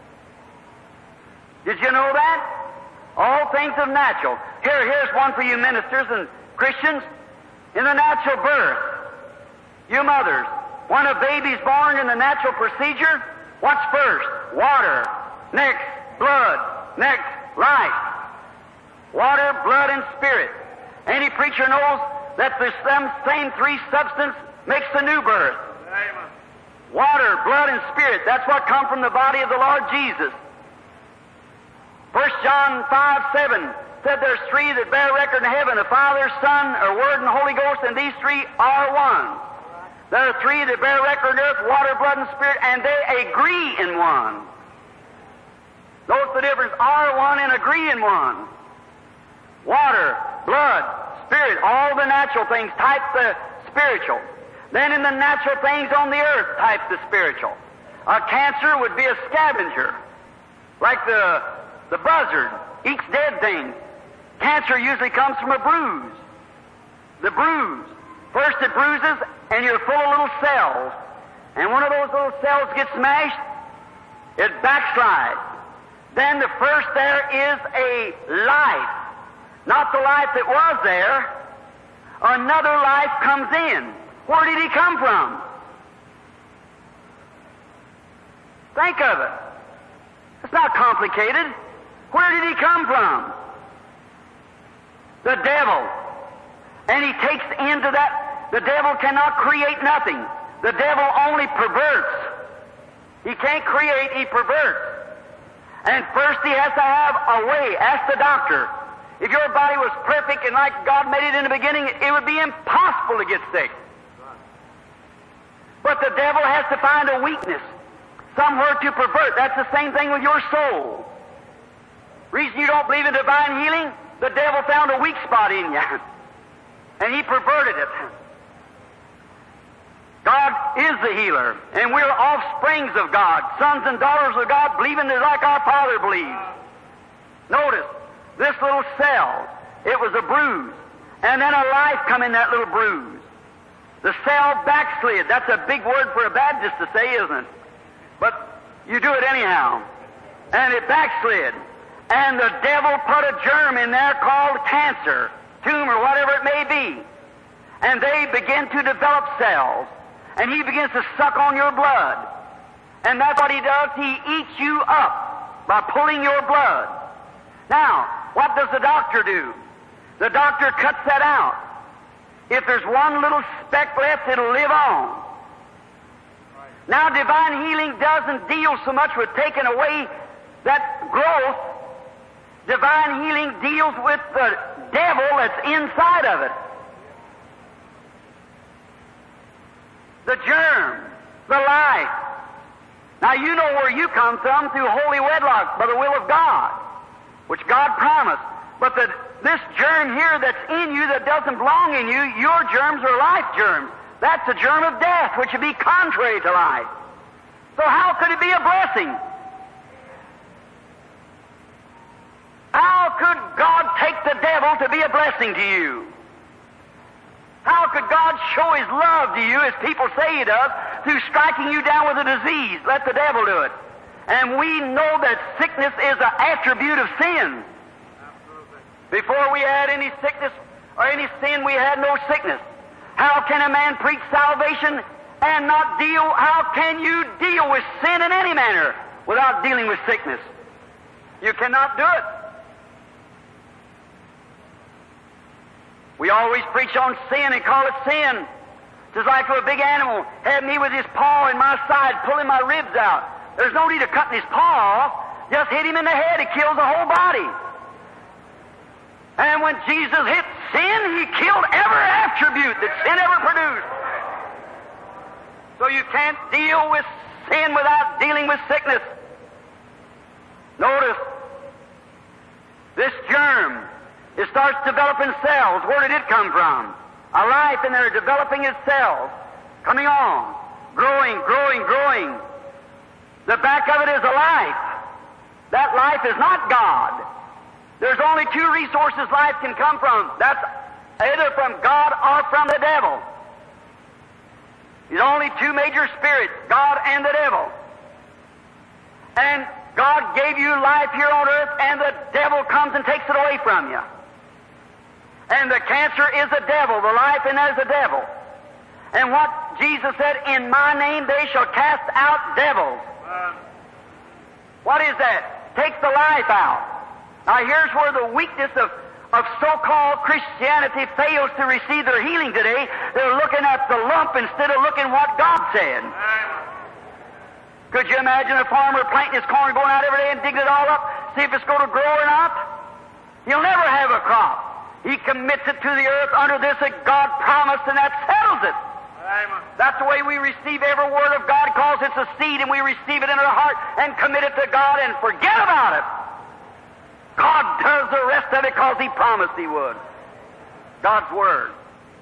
[SPEAKER 1] Did you know that? All things of natural. Here, here's one for you ministers and Christians. In the natural birth, you mothers, when a baby's born in the natural procedure, what's first? Water. Next, blood. Next, life. Water, blood, and spirit. Any preacher knows that the same three substances makes the new birth.
[SPEAKER 2] Amen.
[SPEAKER 1] Water, blood, and spirit. That's what come from the body of the Lord Jesus. First John five seven said there's three that bear record in heaven, the Father, Son, or Word, and Holy Ghost, and these three are one. There are three that bear record on earth, water, blood, and spirit, and they agree in one. Notice the difference. Are one and agree in one. Water, blood, spirit, all the natural things type the spiritual. Then in the natural things on the earth type the spiritual. A cancer would be a scavenger, like the, the buzzard eats dead things. Cancer usually comes from a bruise. The bruise. First it bruises, and you're full of little cells. And one of those little cells gets smashed, it backslides. Then the first there is a life. Not the life that was there. Another life comes in. Where did he come from? Think of it. It's not complicated. Where did he come from? The devil. And he takes into that. The devil cannot create nothing. The devil only perverts. He can't create, he perverts. And first he has to have a way. Ask the doctor. If your body was perfect and like God made it in the beginning, it would be impossible to get sick. But the devil has to find a weakness, somewhere to pervert. That's the same thing with your soul. Reason you don't believe in divine healing, the devil found a weak spot in you, and he perverted it. God is the healer, and we're offsprings of God, sons and daughters of God, believing it like our Father believes. Notice, this little cell, it was a bruise, and then a life come in that little bruise. The cell backslid. That's a big word for a Baptist to say, isn't it? But you do it anyhow. And it backslid. And the devil put a germ in there called cancer, tumor, whatever it may be. And they begin to develop cells. And he begins to suck on your blood. And that's what he does. He eats you up by pulling your blood. Now, what does the doctor do? The doctor cuts that out. If there's one little speck left, it'll live on. Now, divine healing doesn't deal so much with taking away that growth. Divine healing deals with the devil that's inside of it. The germ, the life. Now, you know where you come from through holy wedlock by the will of God, which God promised. But the, this germ here that's in you that doesn't belong in you, your germs are life germs. That's a germ of death, which would be contrary to life. So how could it be a blessing? How could God take the devil to be a blessing to you? How could God show His love to you, as people say He does, through striking you down with a disease? Let the devil do it. And we know that sickness is an attribute of sin. Before we had any sickness or any sin, we had no sickness. How can a man preach salvation and not deal? How can you deal with sin in any manner without dealing with sickness? You cannot do it. We always preach on sin and call it sin. Just like if a big animal had me with his paw in my side, pulling my ribs out. There's no need of cutting his paw off. Just hit him in the head. It kills the whole body. And when Jesus hit sin, He killed every attribute that sin ever produced. So you can't deal with sin without dealing with sickness. Notice, this germ, it starts developing cells. Where did it come from? A life, and they're developing its cells, coming on, growing, growing, growing. The back of it is a life. That life is not God. There's only two resources life can come from. That's either from God or from the devil. There's only two major spirits, God and the devil. And God gave you life here on earth, and the devil comes and takes it away from you. And the cancer is the devil, the life in that is the devil. And what Jesus said, in my name they shall cast out devils. Uh, what is that? Takes the life out. Now here's where the weakness of, of so-called Christianity fails to receive their healing today. They're looking at the lump instead of looking what God said. Could you imagine a farmer planting his corn, going out every day and digging it all up, see if it's going to grow or not? He'll never have a crop. He commits it to the earth under this that God promised, and that settles it. Amen. That's the way we receive every word of God, because it's a seed, and we receive it in our heart and commit it to God and forget about it. God does the rest of it because He promised He would. God's Word.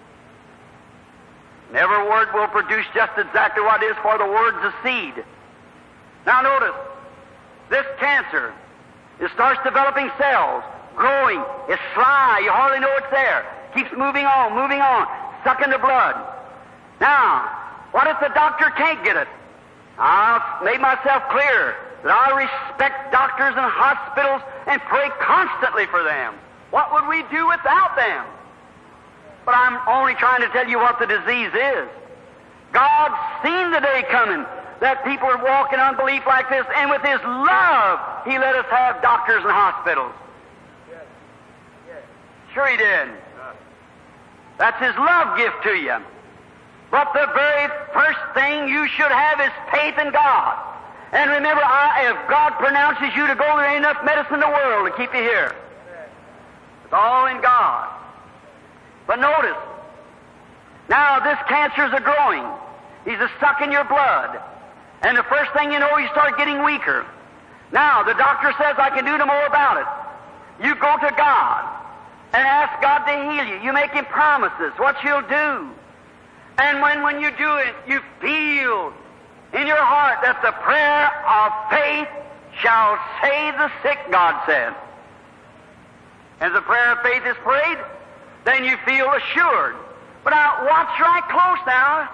[SPEAKER 1] And every word will produce just exactly what it is, for the Word's a seed. Now notice, this cancer, it starts developing cells, growing. It's sly. You hardly know it's there. Keeps moving on, moving on, sucking the blood. Now, what if the doctor can't get it? I've made myself clear that I respect doctors and hospitals and pray constantly for them. What would we do without them? But I'm only trying to tell you what the disease is. God's seen the day coming that people are walking in unbelief like this, and with His love, He let us have doctors and hospitals. Yes. Yes. Sure He did. That's His love gift to you. But the very first thing you should have is faith in God. And remember, I, if God pronounces you to go, there ain't enough medicine in the world to keep you here. It's all in God. But notice, now this cancer's a growing. He's a sucking your blood. And the first thing you know, you start getting weaker. Now, the doctor says, I can do no more about it. You go to God and ask God to heal you. You make Him promises, what you'll do. And when, when you do it, you feel in your heart that the prayer of faith shall save the sick, God said. As the prayer of faith is prayed, then you feel assured. But now, watch right close now.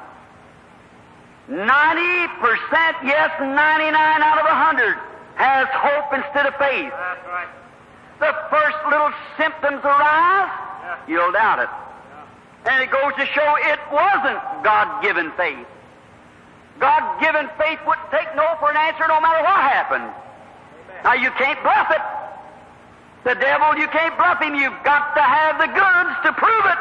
[SPEAKER 1] ninety percent, yes, ninety-nine out of a hundred has hope instead of faith. That's right. The first little symptoms arise, yeah. You'll doubt it. Yeah. And it goes to show it wasn't God-given faith. God-given faith wouldn't take no for an answer no matter what happened. Amen. Now, you can't bluff it. The devil, you can't bluff him. You've got to have the goods to prove it.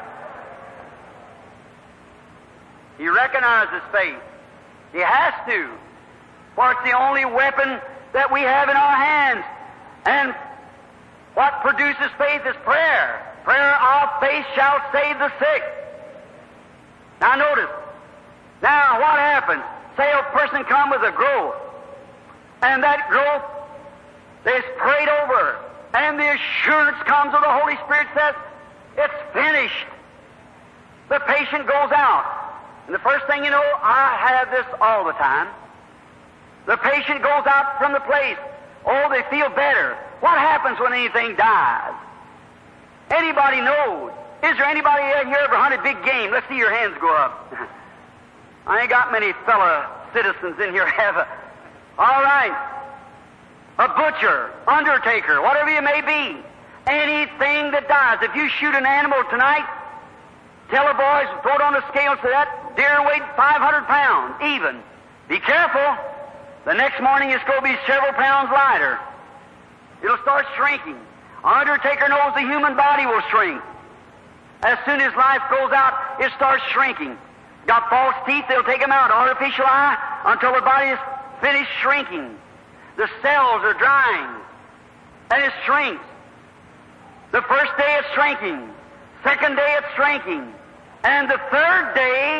[SPEAKER 1] He recognizes faith. He has to. For it's the only weapon that we have in our hands. And what produces faith is prayer. Prayer of faith shall save the sick. Now notice. Now what happens? Say a person come with a growth. And that growth is prayed over. And the assurance comes of the Holy Spirit says, it's finished. The patient goes out. And the first thing you know, I have this all the time. The patient goes out from the place. Oh, they feel better. What happens when anything dies? Anybody knows. Is there anybody here ever hunted big game? Let's see your hands go up. I ain't got many fellow citizens in here have a... All right. A butcher, undertaker, whatever you may be. Anything that dies. If you shoot an animal tonight, tell the boys, throw it on the scale so that deer weighed five hundred pounds, even. Be careful. The next morning it's going to be several pounds lighter. It'll start shrinking. An undertaker knows the human body will shrink. As soon as life goes out, it starts shrinking. Got false teeth, they'll take them out. Artificial eye, until the body is finished shrinking. The cells are drying, and it shrinks. The first day it's shrinking. Second day it's shrinking. And the third day,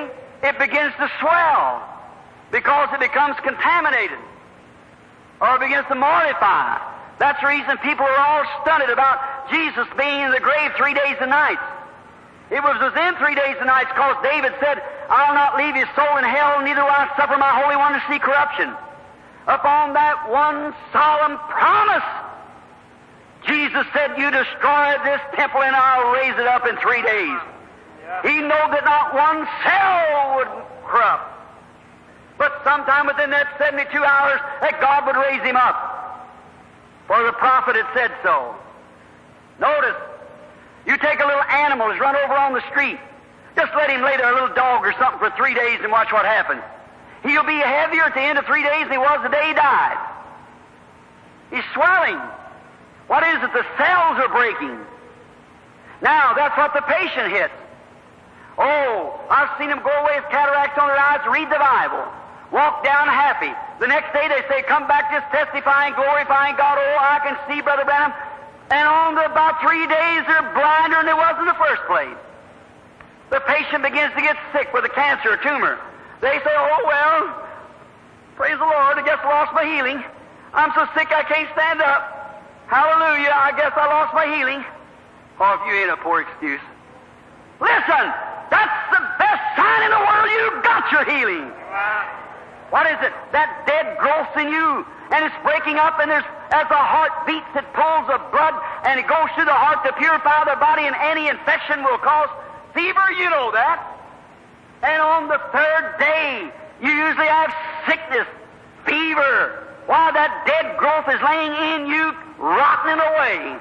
[SPEAKER 1] it begins to swell because it becomes contaminated or it begins to mortify. That's the reason people are all stunted about Jesus being in the grave three days and nights. It was within three days and nights because David said, I'll not leave his soul in hell, neither will I suffer my Holy One to see corruption. Upon that one solemn promise, Jesus said, you destroy this temple and I'll raise it up in three days. He knew that not one cell would corrupt. But sometime within that seventy-two hours, that God would raise him up. For the prophet had said so. Notice, you take a little animal that's run over on the street. Just let him lay there, a little dog or something, for three days and watch what happens. He'll be heavier at the end of three days than he was the day he died. He's swelling. What is it? The cells are breaking. Now, that's what the patient hits. Oh, I've seen them go away with cataracts on their eyes, read the Bible, walk down happy. The next day they say, come back just testifying, glorifying God. Oh, I can see Brother Branham. And on the, about three days they're blinder than they was in the first place. The patient begins to get sick with a cancer or tumor. They say, oh, well, praise the Lord, I guess I lost my healing. I'm so sick I can't stand up. Hallelujah, I guess I lost my healing. Oh, if you ain't a poor excuse. Listen, that's the best sign in the world you got your healing. What is it? That dead growth in you, and it's breaking up, and there's, as the heart beats, it pulls the blood, and it goes through the heart to purify the body, and any infection will cause fever, you know that. And on the third day, you usually have sickness, fever, while that dead growth is laying in you, rotting away.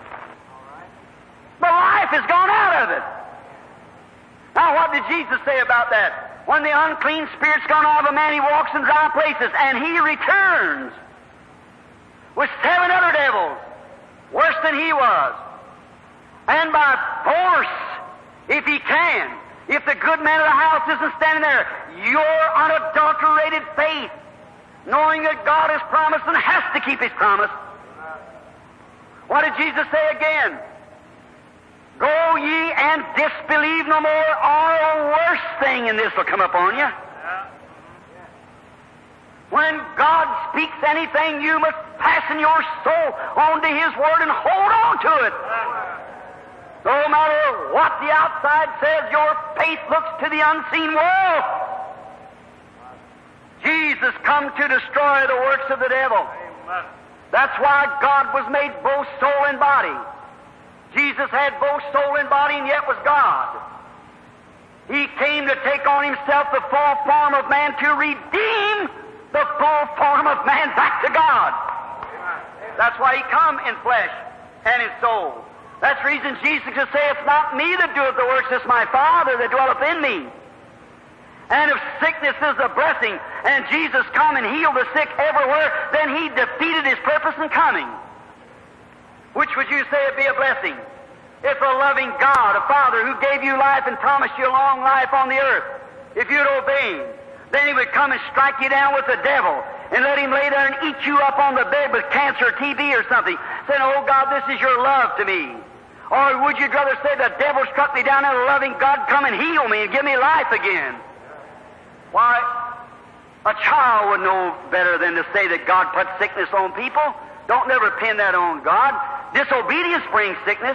[SPEAKER 1] The life has gone out of it. Now, what did Jesus say about that? When the unclean spirit's gone out of a man, he walks in dry places, and he returns with seven other devils, worse than he was. And by force, if he can, if the good man of the house isn't standing there, your unadulterated faith, knowing that God has promised and has to keep his promise. What did Jesus say again? Go ye and disbelieve no more, or a worse thing, and this will come upon you. When God speaks anything, you must fasten your soul onto his word and hold on to it. No matter what the outside says, your faith looks to the unseen world. Jesus come to destroy the works of the devil. That's why God was made both soul and body. Jesus had both soul and body, and yet was God. He came to take on himself the full form of man to redeem the full form of man back to God. That's why he come in flesh and in soul. That's the reason Jesus could say, it's not me that doeth the works, it's my Father that dwelleth in me. And if sickness is a blessing, and Jesus come and healed the sick everywhere, then he defeated his purpose in coming. Which would you say would be a blessing? If a loving God, a Father who gave you life and promised you a long life on the earth, if you'd obey him, then he would come and strike you down with the devil and let him lay there and eat you up on the bed with cancer or T B or something, saying, oh God, this is your love to me. Or would you rather say, the devil struck me down and a loving God come and heal me and give me life again? Why, a child would know better than to say that God put sickness on people. Don't never pin that on God. Disobedience brings sickness.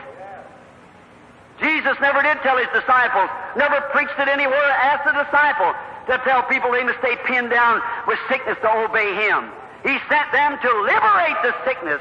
[SPEAKER 1] Jesus never did tell his disciples, never preached it anywhere, asked the disciples to tell people they must stay pinned down with sickness to obey him. He sent them to liberate the sickness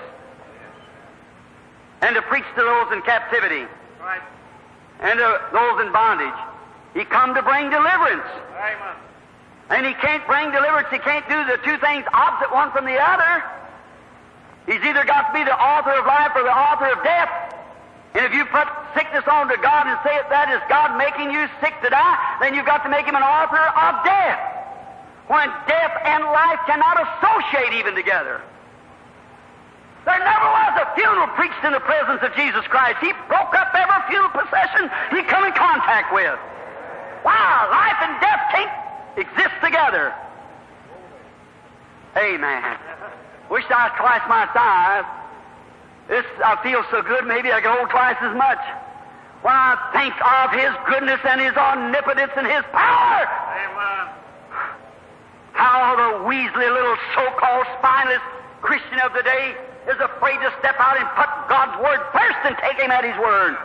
[SPEAKER 1] and to preach to those in captivity right. and to those in bondage. He come to bring deliverance. Amen. And he can't bring deliverance. He can't do the two things opposite one from the other. He's either got to be the author of life or the author of death. And if you put sickness onto God and say that is God making you sick to die, then you've got to make him an author of death. When death and life cannot associate even together. There never was a funeral preached in the presence of Jesus Christ. He broke up every funeral procession he come in contact with. Wow, life and death can't exist together. Amen. Wish I had twice my size. This, I feel so good, maybe I could hold twice as much. When I think of his goodness and his omnipotence and his power,
[SPEAKER 2] Amen.
[SPEAKER 1] How the weaselly little so-called spineless Christian of the day is afraid to step out and put God's Word first and take Him at His word.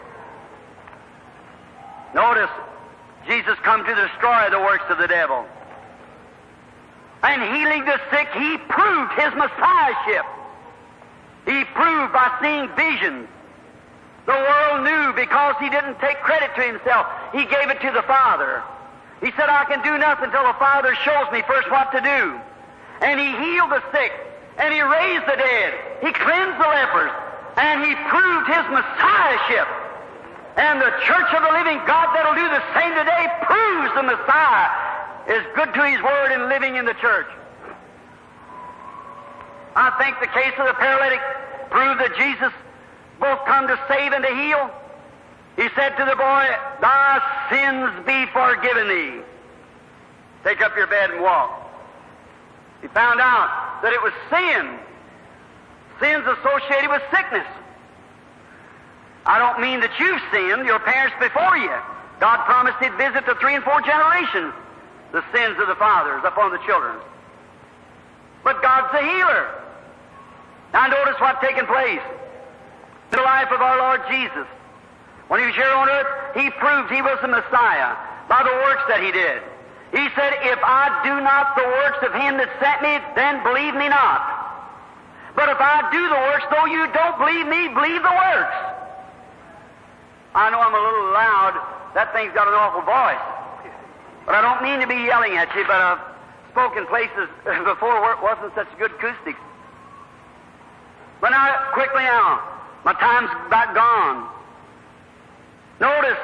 [SPEAKER 1] Notice, Jesus come to destroy the works of the devil. And healing the sick, He proved His Messiahship. He proved by seeing visions. The world knew because He didn't take credit to Himself. He gave it to the Father. He said, I can do nothing until the Father shows me first what to do. And He healed the sick, and He raised the dead. He cleansed the lepers, and He proved His Messiahship. And the Church of the living God that'll do the same today proves the Messiah is good to His Word and living in the church. I think the case of the paralytic proved that Jesus both come to save and to heal. He said to the boy, thy sins be forgiven thee. Take up your bed and walk. He found out that it was sin. Sins associated with sickness. I don't mean that you've sinned, your parents before you. God promised He'd visit the three and four generations the sins of the fathers upon the children. But God's the healer. Now notice what's taken place in the life of our Lord Jesus. When He was here on earth, He proved He was the Messiah by the works that He did. He said, if I do not the works of Him that sent me, then believe me not. But if I do the works, though you don't believe me, believe the works. I know I'm a little loud. That thing's got an awful voice. But I don't mean to be yelling at you, but I've spoken places before where it wasn't such good acoustics. But now, quickly now, my time's about gone. Notice,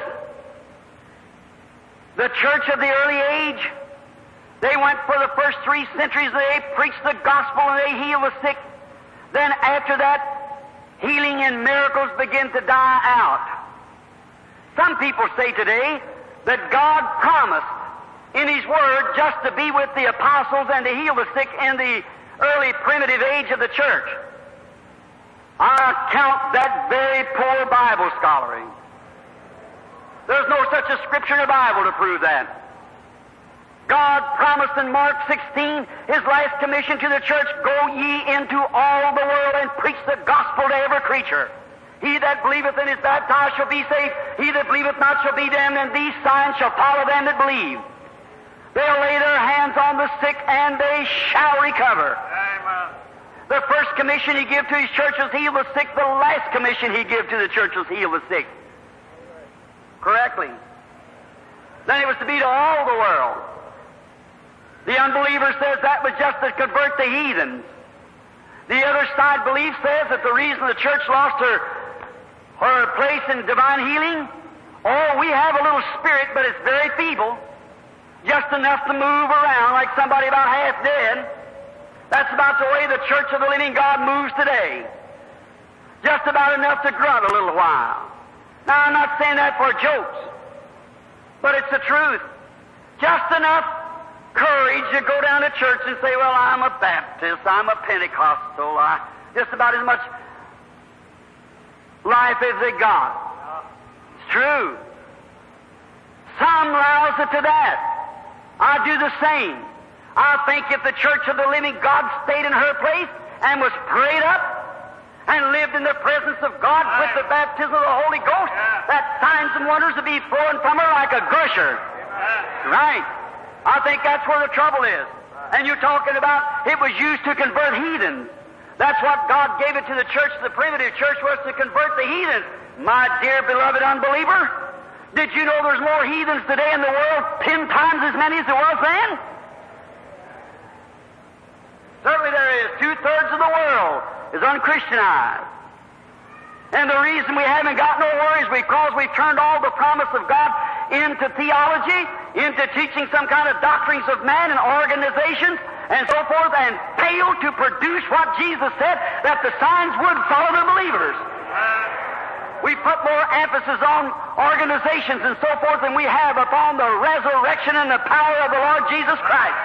[SPEAKER 1] the church of the early age, they went for the first three centuries, they preached the gospel and they healed the sick. Then after that, healing and miracles begin to die out. Some people say today that God promised in His Word just to be with the apostles and to heal the sick in the early primitive age of the church. I count that very poor Bible scholaring. There's no such a scripture in the Bible to prove that. God promised in Mark sixteen, His last commission to the church, go ye into all the world and preach the gospel to every creature. He that believeth and is baptized shall be saved. He that believeth not shall be damned, and these signs shall follow them that believe. They'll lay their hands on the sick, and they shall recover.
[SPEAKER 2] Amen.
[SPEAKER 1] The first commission He gave to His church was heal the sick. The last commission He gave to the church was heal the sick. Correctly. Then it was to be to all the world. The unbeliever says that was just to convert the heathens. The other side belief says that the reason the church lost her, her place in divine healing, oh, we have a little spirit, but it's very feeble. Just enough to move around like somebody about half dead. That's about the way the church of the living God moves today. Just about enough to grunt a little while. Now, I'm not saying that for jokes, but it's the truth. Just enough courage to go down to church and say, well, I'm a Baptist, I'm a Pentecostal, I, just about as much life as they got. It's true. Some rouse it to that. I do the same. I think if the church of the living God stayed in her place and was prayed up and lived in the presence of God with the baptism of the Holy Ghost, that signs and wonders would be flowing from her like a gusher. Right. I think that's where the trouble is. And you're talking about it was used to convert heathens. That's what God gave it to the church, the primitive church, was to convert the heathens. My dear beloved unbeliever, did you know there's more heathens today in the world, ten times as many as there was then? Certainly there is. Two-thirds of the world is unchristianized. And the reason we haven't got no worries is because we've turned all the promise of God into theology, into teaching some kind of doctrines of man and organizations and so forth, and failed to produce what Jesus said, that the signs would follow the believers. We put more emphasis on organizations and so forth than we have upon the resurrection and the power of the Lord Jesus Christ.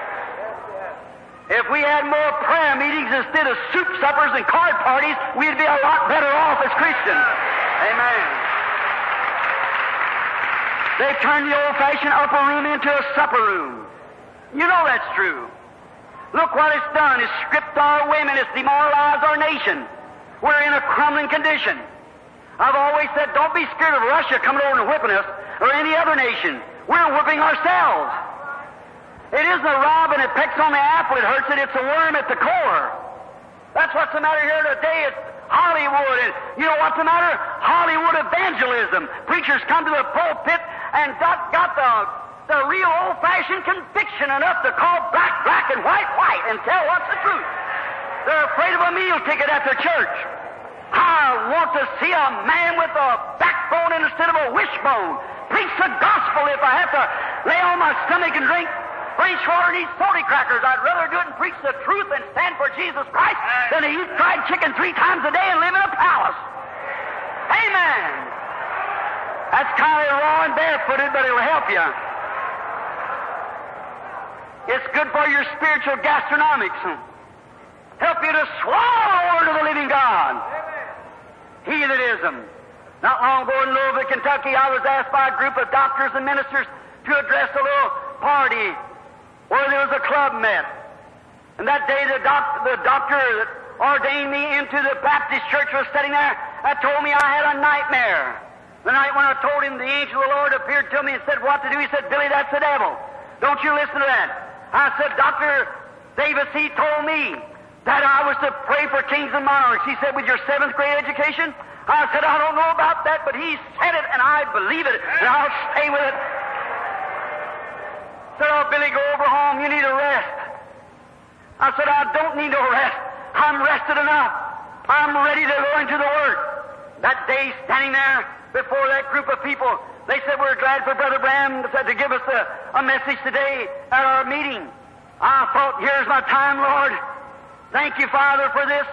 [SPEAKER 1] If we had more prayer meetings instead of soup suppers and card parties, we'd be a lot better off as Christians. Amen. They've turned the old-fashioned upper room into a supper room. You know that's true. Look what it's done. It's stripped our women. It's demoralized our nation. We're in a crumbling condition. I've always said, don't be scared of Russia coming over and whipping us, or any other nation. We're whipping ourselves. It isn't a robin that pecks on the apple that hurts it. It's a worm at the core. That's what's the matter here today. It's Hollywood. And you know what's the matter? Hollywood evangelism. Preachers come to the pulpit and got, got the, the real old-fashioned conviction enough to call black, black, and white, white, and tell what's the truth. They're afraid of a meal ticket at their church. I want to see a man with a backbone instead of a wishbone. Preach the gospel. If I have to lay on my stomach and drink French water and eat salty crackers, I'd rather do it and preach the truth and stand for Jesus Christ than to eat fried chicken three times a day and live in a palace. Amen. That's kind of raw and barefooted, but it'll help you. It's good for your spiritual gastronomics. Help you to swallow the word of the living God. Heathenism. Not long ago in Louisville, Kentucky, I was asked by a group of doctors and ministers to address a little party where there was a club met. And that day the, doc, the doctor that ordained me into the Baptist church was sitting there and told me I had a nightmare. The night when I told him, the angel of the Lord appeared to me and said what to do. He said, Billy, that's the devil. Don't you listen to that. I said, Doctor Davis, he told me that I was to pray for kings and monarchs. He said, with your seventh grade education? I said, I don't know about that, but he said it, and I believe it, and I'll stay with it. I said, oh, Billy, go over home. You need a rest. I said, I don't need no rest. I'm rested enough. I'm ready to go into the Word. That day, standing there before that group of people, they said, we're glad for Brother Branham to give us a, a message today at our meeting. I thought, here's my time, Lord. Thank you, Father, for this.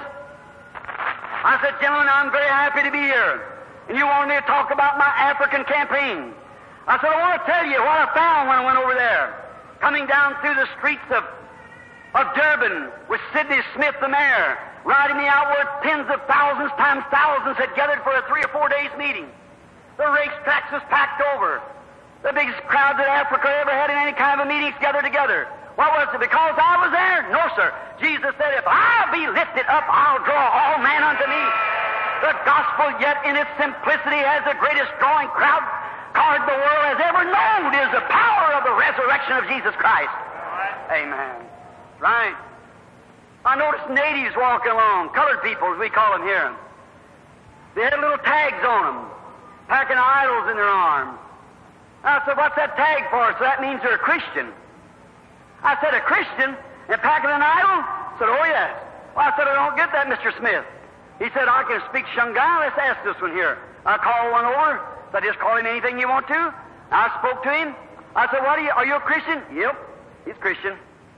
[SPEAKER 1] I said, gentlemen, I'm very happy to be here. And you wanted me to talk about my African campaign. I said, I want to tell you what I found when I went over there. Coming down through the streets of, of Durban with Sidney Smith, the mayor, riding me out where tens of thousands times thousands had gathered for a three or four days meeting. The racetracks was packed over. The biggest crowd that Africa ever had in any kind of a meeting gathered together. What was it? Because I was there? No, sir. Jesus said, if I be lifted up, I'll draw all men unto me. The gospel, yet in its simplicity, has the greatest drawing crowd card the world has ever known, is the power of the resurrection of Jesus Christ. Right. Amen. Right. I noticed natives walking along, colored people, as we call them here. They had little tags on them, packing idols in their arms. I said, what's that tag for? So that means they're a Christian. I said, a Christian and packing an idol? I said, oh, yes. Well, I said, I don't get that, Mister Smith. He said, I can speak Shanghai. Let's ask this one here. I called one over. So I just call him anything you want to. I spoke to him. I said, what are you? Are you a Christian? Yep, he's Christian.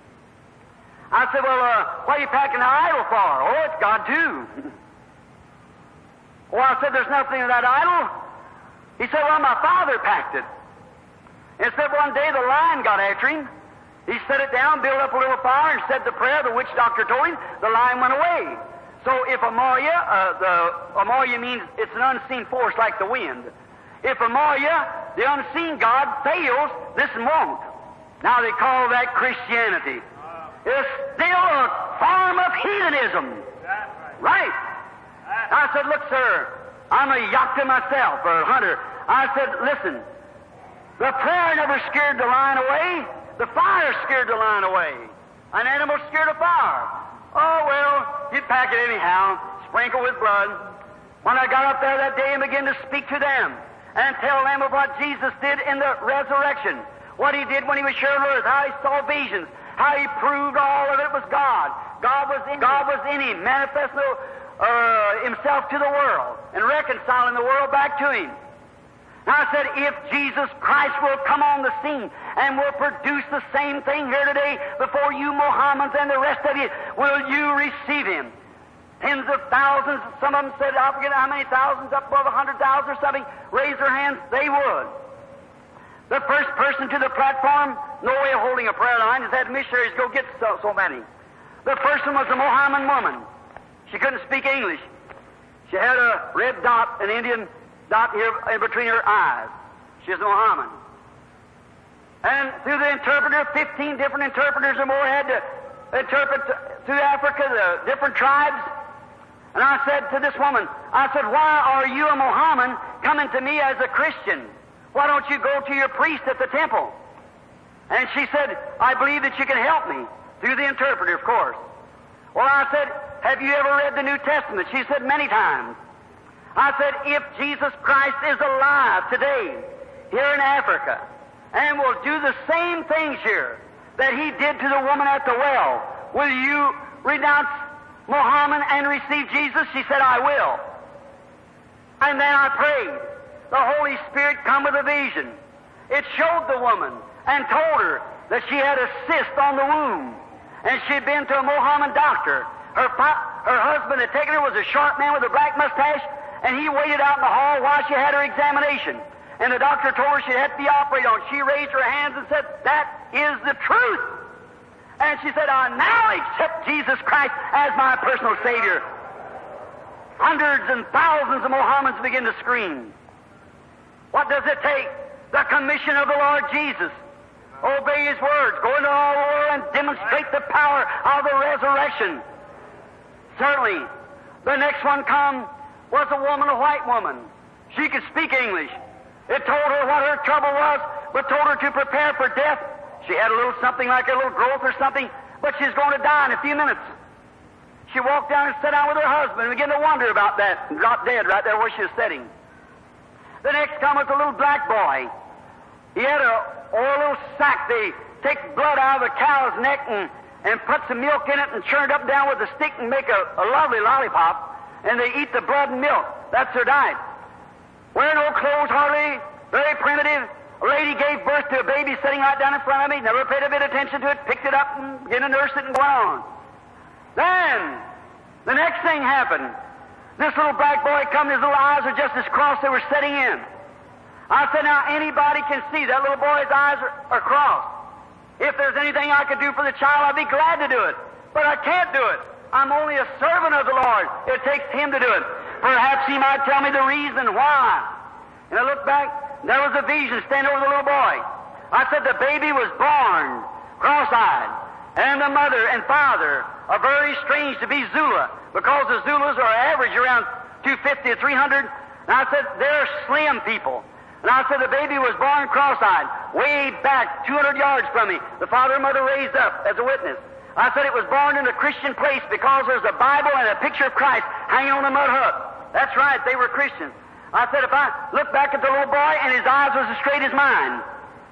[SPEAKER 1] I said, well, uh, what are you packing an idol for? Oh, it's God, too. Well, I said, there's nothing in that idol. He said, well, my father packed it. And said one day the lion got after him. He set it down, built up a little fire, and said the prayer. The witch doctor told him. The lion went away. So if Amoria, uh, the Amoria means it's an unseen force like the wind. If Amoria, the unseen God, fails, this won't. Now they call that Christianity. It's still a form of heathenism. Right. I said, look, sir, I'm a yachter myself, or a hunter. I said, listen, the prayer never scared the lion away. The fire scared the lion away. An animal scared of fire. Oh, well, you pack it anyhow, sprinkle with blood. When I got up there that day and began to speak to them and tell them of what Jesus did in the resurrection, what he did when he was here on earth, how he saw visions, how he proved all of it was God. God was in, God was in him, manifesting uh, himself to the world and reconciling the world back to him. Now I said, if Jesus Christ will come on the scene and will produce the same thing here today before you Mohammedans and the rest of you, will you receive him? Tens of thousands, some of them said, I forget how many thousands, up above a hundred thousand or something, raised their hands, they would. The first person to the platform, no way of holding a prayer line, just had missionaries go get so, so many. The first one was a Mohammedan woman. She couldn't speak English. She had a red dot, an Indian dot here in between her eyes.
[SPEAKER 2] She's a Mohammedan. And through the interpreter, fifteen different interpreters or more had to interpret through Africa, the different tribes. And I said to this woman, I said, why are you a Mohammedan coming to me as a Christian? Why don't you go to your priest at the temple? And she said, I believe that you can help me. Through the interpreter, of course. Well, I said, have you ever read the New Testament? She said, many times. I said, if Jesus Christ is alive today, here in Africa, and will do the same things here that he did to the woman at the well, will you renounce Muhammad and receive Jesus? She said, I will. And then I prayed. The Holy Spirit come with a vision. It showed the woman and told her that she had a cyst on the womb, and she had been to a Mohammedan doctor. Her, her husband had taken her, was a short man with a black mustache, and he waited out in the hall while she had her examination. And the doctor told her she had to be operated on. She raised her hands and said, that is the truth. And she said, I now accept Jesus Christ as my personal Savior. Hundreds and thousands of Mohammedans begin to scream. What does it take? The commission of the Lord Jesus. Obey His words. Go into all the world and demonstrate the power of the resurrection. Certainly. The next one come was a woman, a white woman. She could speak English. It told her what her trouble was, but told her to prepare for death. She had a little something like a little growth or something, but she's going to die in a few minutes. She walked down and sat down with her husband and began to wonder about that and dropped dead right there where she was sitting. The next come was a little black boy. He had a, or a little sack. They take blood out of the cow's neck and, and put some milk in it and churn it up and down with a stick and make a, a lovely lollipop. And they eat the blood and milk. That's their diet. Wear no clothes hardly, very primitive. A lady gave birth to a baby sitting right down in front of me, never paid a bit of attention to it, picked it up and began to nurse it and go on. Then, the next thing happened. This little black boy come, his little eyes were just as crossed, they were setting in. I said, now anybody can see that little boy's eyes are, are crossed. If there's anything I could do for the child, I'd be glad to do it. But I can't do it. I'm only a servant of the Lord. It takes Him to do it. Perhaps He might tell me the reason why. And I looked back, there was a vision standing over the little boy. I said the baby was born cross-eyed, and the mother and father are very strange to be Zula, because the Zulus are average around two fifty to three hundred. And I said they're slim people. And I said the baby was born cross-eyed, way back two hundred yards from me. The father and mother raised up as a witness. I said it was born in a Christian place because there's a Bible and a picture of Christ hanging on a mud hut. That's right, they were Christians. I said if I look back at the little boy and his eyes was as straight as mine.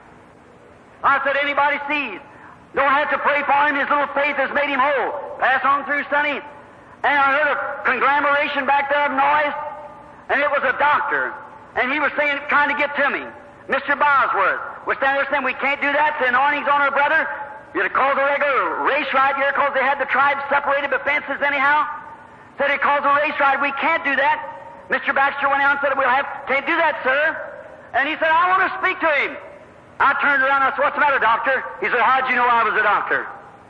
[SPEAKER 2] I said anybody sees, don't have to pray for him, his little faith has made him whole. Pass on through, Sonny. And I heard a conglomeration back there of noise, and it was a doctor. And he was saying, trying to get to me. Mister Bosworth was standing there saying, we can't do that, the anointing's on our brother. You'd have called a regular race ride here because they had the tribes separated by fences anyhow. Said it caused a race ride. We can't do that. Mister Baxter went out and said, we'll have, can't do that, sir. And he said, I want to speak to him. I turned around and I said, what's the matter, doctor? He said, how'd you know I was a doctor?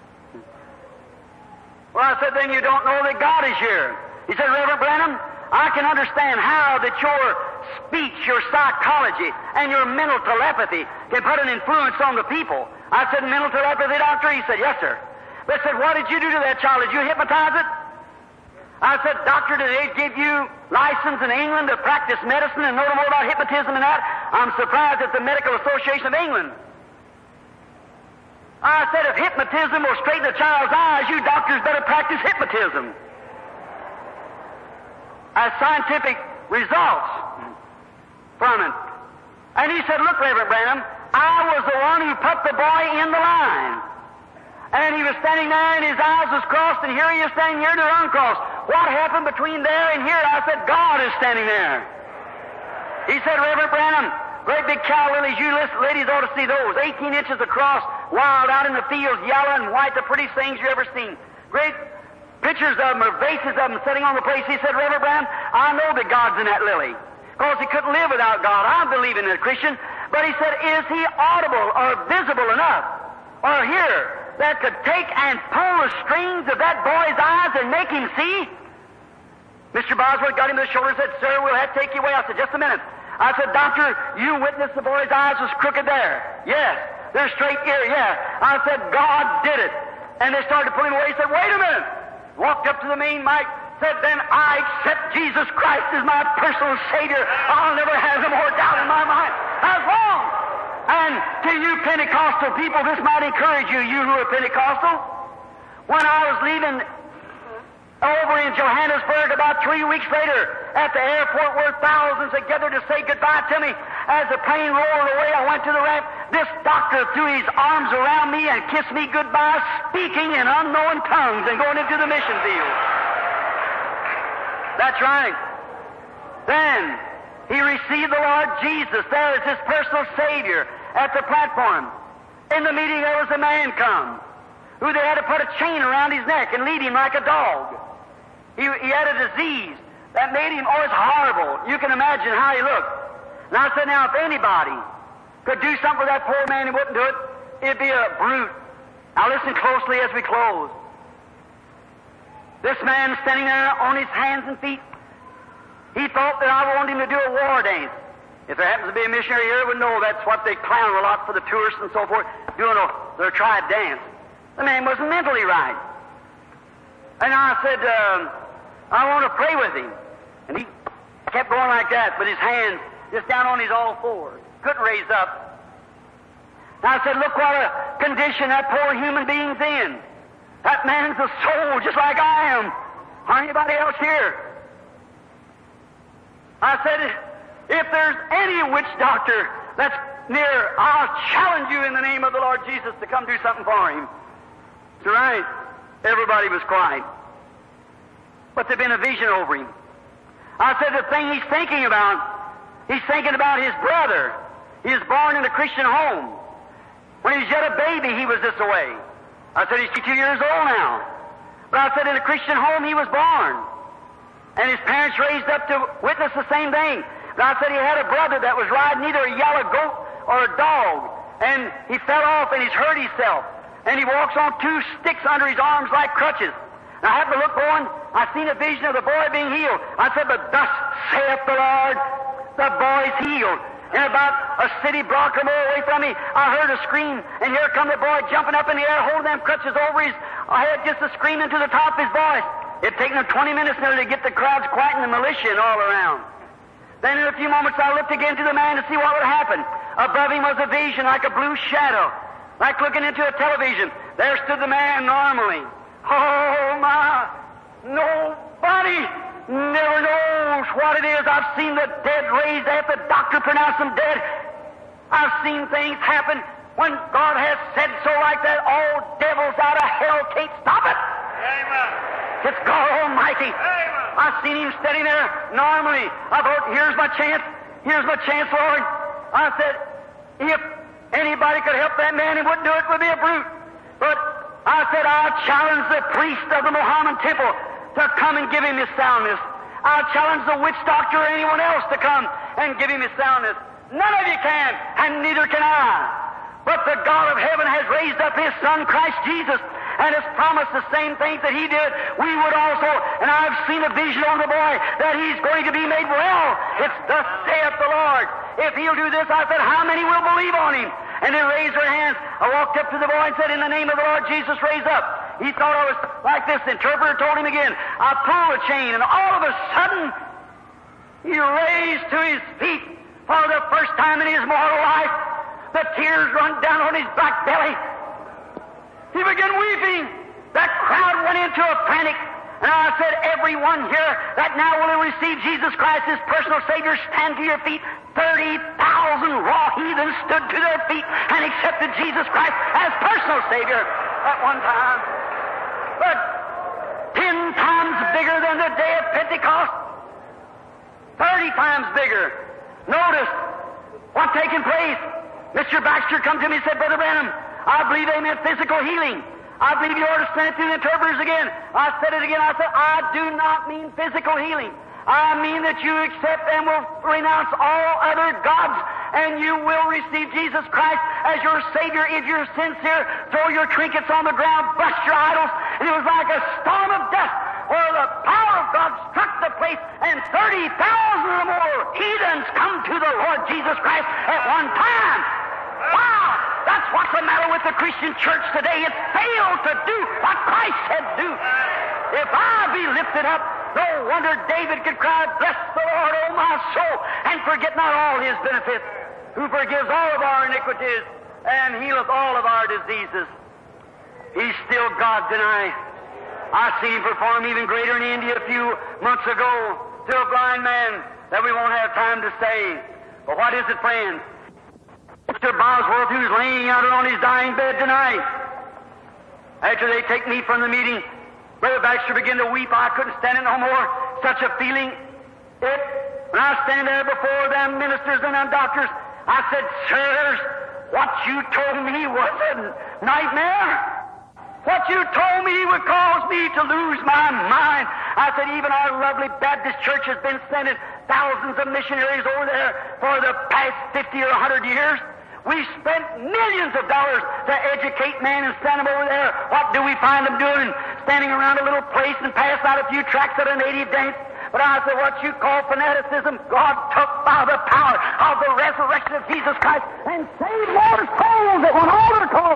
[SPEAKER 2] Well, I said, then you don't know that God is here. He said, Reverend Branham, I can understand how that your speech, your psychology, and your mental telepathy can put an influence on the people. I said, mental telepathy, doctor? He said, yes, sir. But I said, what did you do to that child? Did you hypnotize it? I said, doctor, did they give you license in England to practice medicine and know more about hypnotism and that? I'm surprised at the Medical Association of England. I said, if hypnotism will straighten a child's eyes, you doctors better practice hypnotism. As scientific results from it. And he said, look, Reverend Branham, I was the one who put the boy in the line. And he was standing there and his eyes was crossed, and here he is standing here to uncrossed. What happened between there and here? I said, God is standing there. He said, Reverend Branham, great big cow lilies, you ladies ought to see those. eighteen inches across, wild out in the fields, yellow and white, the prettiest things you ever seen. Great pictures of them or vases of them sitting on the place. He said, Reverend Branham, I know that God's in that lily, because he couldn't live without God. I believe in a Christian. But he said, is he audible or visible enough or here that could take and pull the strings of that boy's eyes and make him see? Mister Bosworth got him to the shoulder and said, sir, we'll have to take you away. I said, just a minute. I said, Doctor, you witnessed the boy's eyes was crooked there. Yes. They're straight here. Yeah. I said, God did it. And they started to pull him away. He said, wait a minute. Walked up to the main mic, said, then I accept Jesus Christ as my personal Savior. I'll never have no more doubt in my mind. That's wrong. And to you Pentecostal people, this might encourage you, you who are Pentecostal. When I was leaving over in Johannesburg about three weeks later at the airport where thousands had gathered to say goodbye to me, as the plane rolled away, I went to the ramp. This doctor threw his arms around me and kissed me goodbye, speaking in unknown tongues and going into the mission field. That's right. Then he received the Lord Jesus there as his personal Savior at the platform. In the meeting there was a man come who they had to put a chain around his neck and lead him like a dog. He, he had a disease that made him, oh, it's horrible. You can imagine how he looked. And I said, now, if anybody could do something for that poor man, he wouldn't do it. It'd be a brute. Now, listen closely as we close. This man standing there on his hands and feet, he thought that I wanted him to do a war dance. If there happens to be a missionary here, would know that's what they clown a lot for the tourists and so forth, doing a, their tribe dance. The man wasn't mentally right. And I said, uh, I want to pray with him. And he kept going like that, with his hands just down on his all fours. Couldn't raise up. And I said, look what a condition that poor human being's in. That man's a soul just like I am. Or anybody else here. I said, if there's any witch doctor that's near, I'll challenge you in the name of the Lord Jesus to come do something for him. That's right. Everybody was quiet. But there'd been a vision over him. I said, the thing he's thinking about, he's thinking about his brother. He was born in a Christian home. When he was yet a baby, he was this way. I said, he's two years old now. But I said, in a Christian home, he was born. And his parents raised up to witness the same thing. But I said, he had a brother that was riding either a yellow goat or a dog. And he fell off and he's hurt himself. And he walks on two sticks under his arms like crutches. And I happened to look going, I seen a vision of the boy being healed. I said, but thus saith the Lord, the boy's healed. And about a city block or more away from me, I heard a scream, and here come the boy jumping up in the air, holding them crutches over his head, just a screaming to the top of his voice. It'd taken him twenty minutes nearly to get the crowds quiet and the militia and all around. Then in a few moments I looked again to the man to see what would happen. Above him was a vision like a blue shadow, like looking into a television. There stood the man normally. Oh, my, nobody never knows what it is. I've seen the dead raised after the doctor pronounced them dead. I've seen things happen when God has said so like that. All devils out of hell can't stop it.
[SPEAKER 3] Amen.
[SPEAKER 2] It's God Almighty.
[SPEAKER 3] Amen.
[SPEAKER 2] I've seen him standing there normally. I thought, here's my chance. Here's my chance, Lord. I said, if anybody could help that man and wouldn't do it, it would be a brute. But I said, I'll challenge the priest of the Mohammedan temple to come and give him his soundness. I'll challenge the witch doctor or anyone else to come and give him his soundness. None of you can, and neither can I. But the God of heaven has raised up his Son, Christ Jesus, and has promised the same things that he did, we would also. And I've seen a vision on the boy that he's going to be made well. It's thus saith the Lord. If he'll do this, I said, how many will believe on him? And they raised their hands. I walked up to the boy and said, in the name of the Lord Jesus, raise up. He thought I was like this. The interpreter told him again. I pulled the chain, and all of a sudden, he raised to his feet for the first time in his mortal life. The tears run down on his black belly. He began weeping. That crowd went into a panic. And I said, everyone here that now will receive Jesus Christ as personal Savior, stand to your feet. Thirty thousand raw heathens stood to their feet and accepted Jesus Christ as personal Savior at one time. But ten times bigger than the day of Pentecost. Thirty times bigger. Notice what's taking place. Mister Baxter come to me and said, Brother Branham, I believe they meant physical healing. I believe you ought to send it to the interpreters again. I said it again. I said, I do not mean physical healing. I mean that you accept and will renounce all other gods, and you will receive Jesus Christ as your Savior if you're sincere. Throw your trinkets on the ground, bust your idols. And it was like a storm of dust where the power of God struck the place, and thirty thousand or more heathens come to the Jesus Christ at one time. Wow! That's what's the matter with the Christian church today. It failed to do what Christ said do. If I be lifted up, no wonder David could cry, bless the Lord, O my soul, and forget not all His benefits, who forgives all of our iniquities and healeth all of our diseases. He's still God tonight. I seen Him perform even greater in India a few months ago to a blind man that we won't have time to say. But what is it, friends? Mister Bosworth, who's laying out on his dying bed tonight. After they take me from the meeting, Brother Baxter began to weep. I couldn't stand it no more. Such a feeling. It, when I stand there before them ministers and them doctors, I said, sirs, what you told me was a nightmare. What you told me would cause me to lose my mind. I said, even our lovely Baptist church has been sending thousands of missionaries over there for the past fifty or a hundred years. We spent millions of dollars to educate men and send them over there. What do we find them doing? Standing around a little place and passing out a few tracts at a native dance. But I said, what you call fanaticism, God took by the power of the resurrection of Jesus Christ and saved more souls at one altar call.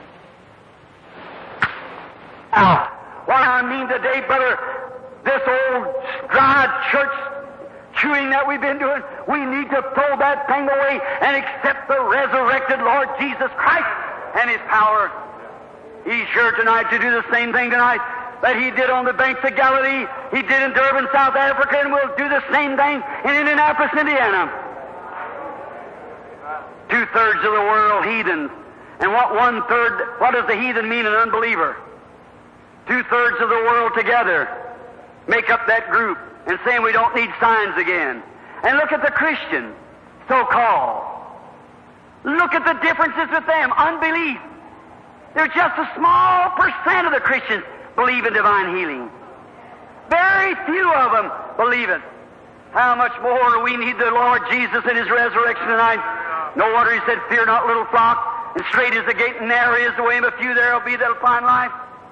[SPEAKER 2] Now, what I mean today, brother, this old dry church chewing that we've been doing, we need to throw that thing away and accept the resurrected Lord Jesus Christ and His power. He's here tonight to do the same thing tonight that He did on the banks of Galilee, He did in Durban, South Africa, and will do the same thing in Indianapolis, Indiana. Two-thirds of the world heathens. And what one-third, what does the heathen mean, an unbeliever? Two-thirds of the world together make up that group and saying we don't need signs again. And look at the Christian, so-called. Look at the differences with them. Unbelief. There's just a small percent of the Christians believe in divine healing. Very few of them believe it. How much more we need the Lord Jesus and His resurrection tonight. No wonder He said, fear not, little flock, and straight is the gate and narrow is the way, and a few there will be that'll find life.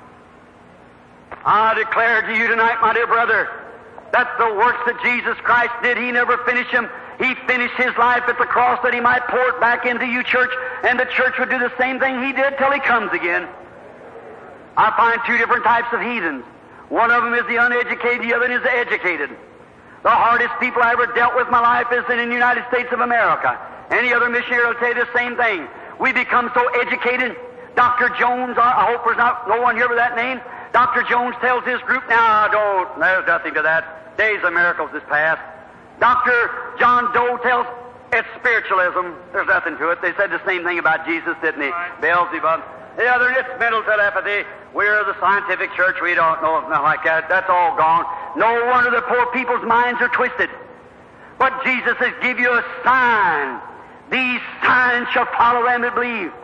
[SPEAKER 2] I declare to you tonight, my dear brother, that the works that Jesus Christ did, He never finished them. He finished His life at the cross that He might pour it back into you, church, and the church would do the same thing He did till He comes again. I find two different types of heathens. One of them is the uneducated, the other is the educated. The hardest people I ever dealt with in my life is in the United States of America. Any other missionary will tell you the same thing. We become so educated. Doctor Jones, I hope there's not no one here with that name. Doctor Jones tells his group, now don't, there's nothing to that. Days of miracles is past. Doctor John Doe tells, it's spiritualism. There's nothing to it. They said the same thing about Jesus, didn't they? Right. Beelzebub. The other, it's mental telepathy. We're the scientific church. We don't know of nothing like that. That's all gone. No wonder the poor people's minds are twisted. But Jesus says, give you a sign. These signs shall follow them that believe.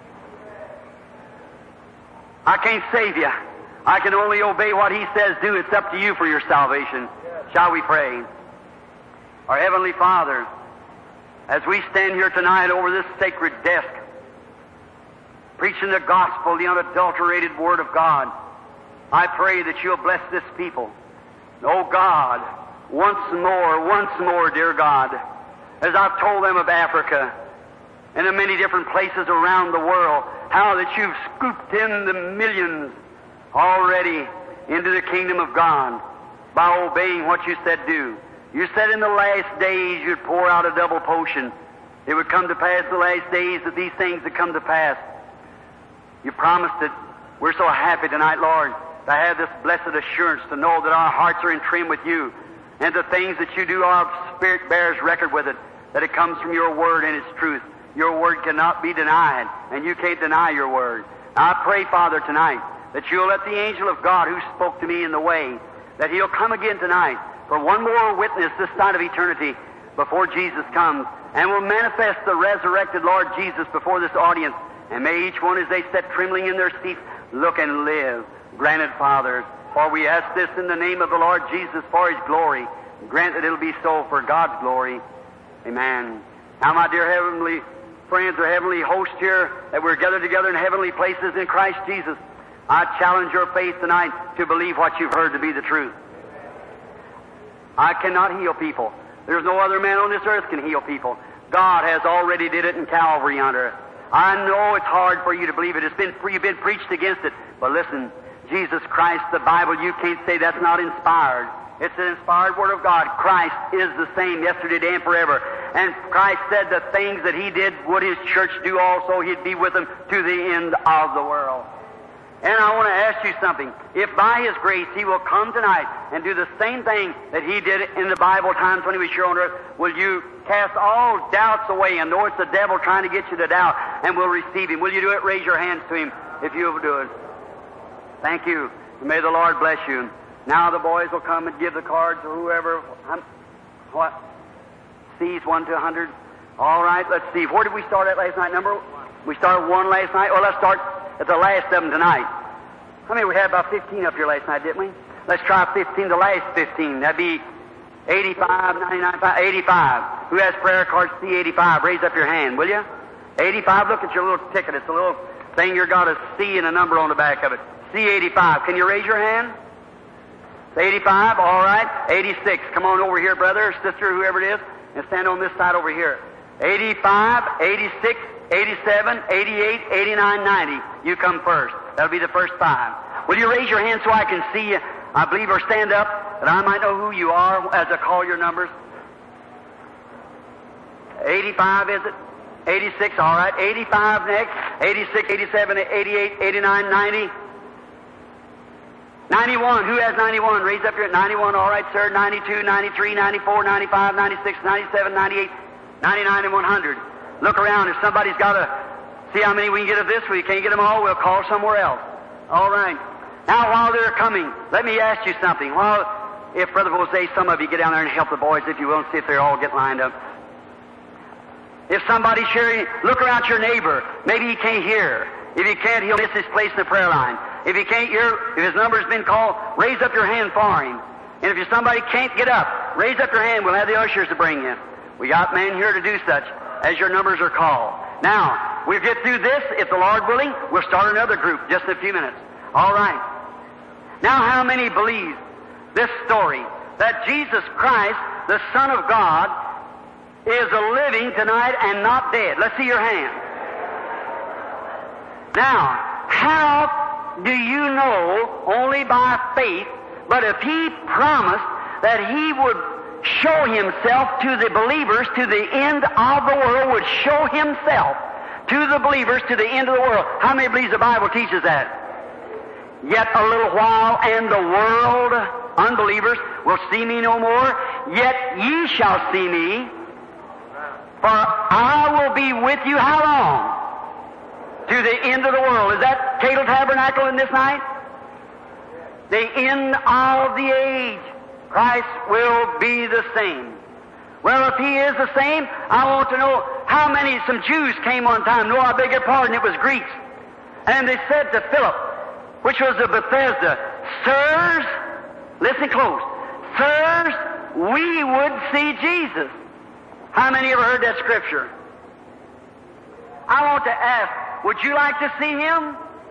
[SPEAKER 2] I can't save you. I can only obey what He says do. It's up to you for your salvation. Yes. Shall we pray? Our Heavenly Father, as we stand here tonight over this sacred desk, preaching the gospel, the unadulterated Word of God, I pray that You'll bless this people. Oh God, once more, once more, dear God, as I've told them of Africa and in many different places around the world, how that You've scooped in the millions already into the kingdom of God by obeying what You said do. You said in the last days You'd pour out a double portion. It would come to pass in the last days that these things would come to pass. You promised it. We're so happy tonight, Lord, to have this blessed assurance to know that our hearts are in trim with You, and the things that You do, our Spirit bears record with it, that it comes from Your Word and its truth. Your Word cannot be denied, and You can't deny Your Word. Now, I pray, Father, tonight, that You'll let the angel of God who spoke to me in the way, that He'll come again tonight for one more witness this side of eternity before Jesus comes, and will manifest the resurrected Lord Jesus before this audience. And may each one, as they sit trembling in their seats, look and live. Granted, Father, for we ask this in the name of the Lord Jesus for His glory. Grant that it'll be so for God's glory. Amen. Now, my dear heavenly friends, or heavenly host here, that we're gathered together in heavenly places in Christ Jesus, I challenge your faith tonight to believe what you've heard to be the truth. I cannot heal people. There's no other man on this earth can heal people. God has already did it in Calvary yonder. I know it's hard for you to believe it. It's been, you've been preached against it. But listen, Jesus Christ, the Bible, you can't say that's not inspired. It's an inspired Word of God. Christ is the same yesterday, today, and forever. And Christ said the things that He did would His church do also. He'd be with them to the end of the world. And I want to ask you something. If by His grace He will come tonight and do the same thing that He did in the Bible times when He was here on earth, will you cast all doubts away and know it's the devil trying to get you to doubt and will receive Him? Will you do it? Raise your hands to Him if you will do it. Thank you. May the Lord bless you. Now the boys will come and give the cards to whoever. Um, what? C's one to a hundred. All right, let's see. Where did we start at last night? Number? We started one last night. Well, let's start at the last of them tonight. How many we had? About fifteen up here last night, didn't we? Let's try fifteen, the last fifteen. That'd be eighty-five, ninety-nine, eighty-five. Who has prayer cards C eighty-five? Raise up your hand, will you? eighty-five, look at your little ticket. It's a little thing you've got a C and a number on the back of it. C eighty-five. Can you raise your hand? eighty-five, all right. eighty-six. Come on over here, brother, sister, whoever it is, and stand on this side over here. eighty-five, eighty-six, eighty-seven, eighty-eight, eighty-nine, ninety. You come first. That'll be the first five. Will you raise your hand so I can see you, I believe, or stand up, that I might know who you are as I call your numbers? eighty-five, is it? eighty-six, all right. eighty-five next. eighty-six, eighty-seven, eighty-eight, eighty-nine, ninety. ninety-one. Who has ninety-one? Raise up your ninety-one. All right, sir. ninety-two, ninety-three, ninety-four, ninety-five, ninety-six, ninety-seven, ninety-eight, ninety-nine, and one hundred. Look around. If somebody's got to see how many we can get of this, we can't get them all, we'll call somewhere else. All right. Now, while they're coming, let me ask you something. While, if Brother Jose, some of you get down there and help the boys, if you will, and see if they all get lined up. If somebody's sharing, look around your neighbor. Maybe he can't hear. If he can't, he'll miss his place in the prayer line. If he can't hear, if his number's been called, raise up your hand for him. And if somebody can't get up, raise up your hand. We'll have the ushers to bring you. We got men here to do such as your numbers are called. Now, we'll get through this. If the Lord willing, we'll start another group just in a few minutes. All right. Now, how many believe this story that Jesus Christ, the Son of God, is a living tonight and not dead? Let's see your hand. Now, how do you know only by faith, but if He promised that He would show Himself to the believers to the end of the world, would show Himself to the believers to the end of the world? How many believes the Bible teaches that? Yet a little while, and the world, unbelievers, will see me no more. Yet ye shall see me, for I will be with you how long? To the end of the world. Is that Cadle Tabernacle in this night? The end of the age. Christ will be the same. Well, if He is the same, I want to know how many, some Jews came one time. No, I beg your pardon, it was Greeks. And they said to Philip, which was of Bethesda, Sirs, listen close, Sirs, we would see Jesus. How many ever heard that scripture? I want to ask, would you like to see Him?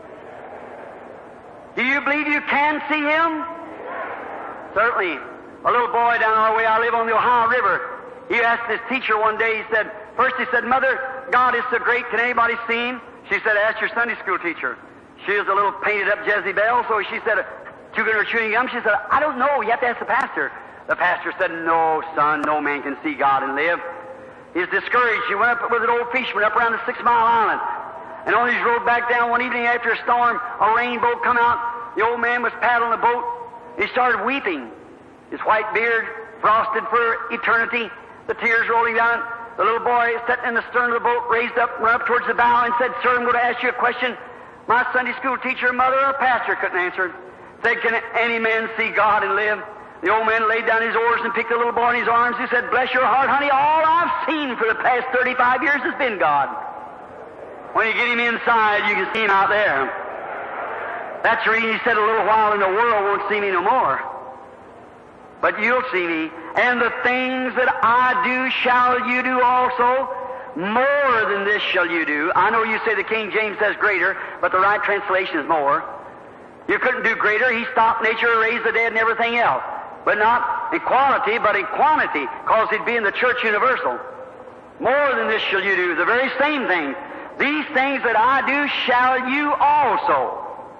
[SPEAKER 2] Do you believe you can see Him? Certainly. A little boy down our way, I live on the Ohio River. He asked his teacher one day, he said, first he said, Mother, God is so great, can anybody see Him? She said, ask your Sunday school teacher. She was a little painted up Jezebel, so she said, chewing her chewing gum, she said, I don't know, you have to ask the pastor. The pastor said, no, son, no man can see God and live. He was discouraged. He went up with an old fisherman up around the Six Mile Island. And on his road back down one evening after a storm, a rainbow come out. The old man was paddling the boat. He started weeping. His white beard frosted for eternity, the tears rolling down. The little boy sitting in the stern of the boat raised up, went up towards the bow and said, Sir, I'm going to ask you a question. My Sunday school teacher, mother, or pastor couldn't answer it. Said, can any man see God and live? The old man laid down his oars and picked the little boy in his arms. He said, bless your heart, honey, all I've seen for the past thirty-five years has been God. When you get him inside, you can see him out there. That's the reason he said a little while and the world won't see me no more. But you'll see me. And the things that I do shall you do also. More than this shall you do. I know you say the King James says greater, but the right translation is more. You couldn't do greater. He stopped nature, raised the dead, and everything else. But not in quality, but in quantity, because he'd be in the church universal. More than this shall you do, the very same thing. These things that I do shall you also.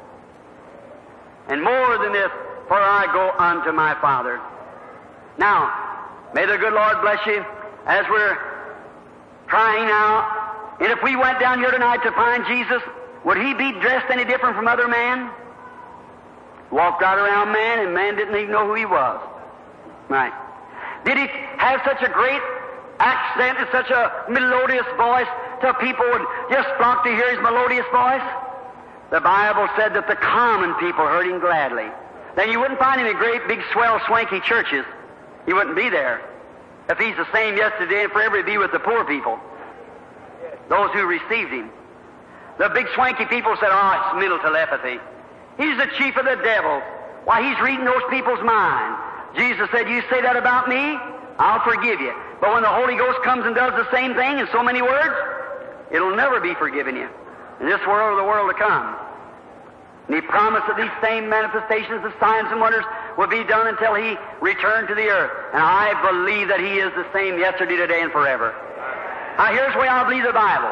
[SPEAKER 2] And more than this, for I go unto my Father. Now, may the good Lord bless you as we're trying now. And if we went down here tonight to find Jesus, would He be dressed any different from other men? Walked right around man, and man didn't even know who He was. Right. Did He have such a great accent and such a melodious voice till people would just flock to hear His melodious voice? The Bible said that the common people heard Him gladly. Then you wouldn't find Him in great, big, swell, swanky churches. He wouldn't be there. If He's the same yesterday and forever, He'd be with the poor people, those who received Him. The big, swanky people said, oh, it's mental telepathy. He's the chief of the devils. Why, He's reading those people's minds. Jesus said, you say that about me, I'll forgive you. But when the Holy Ghost comes and does the same thing in so many words, it'll never be forgiven you in this world or the world to come. And He promised that these same manifestations of signs and wonders would be done until He returned to the earth. And I believe that He is the same yesterday, today, and forever. Now, here's the way I believe the Bible.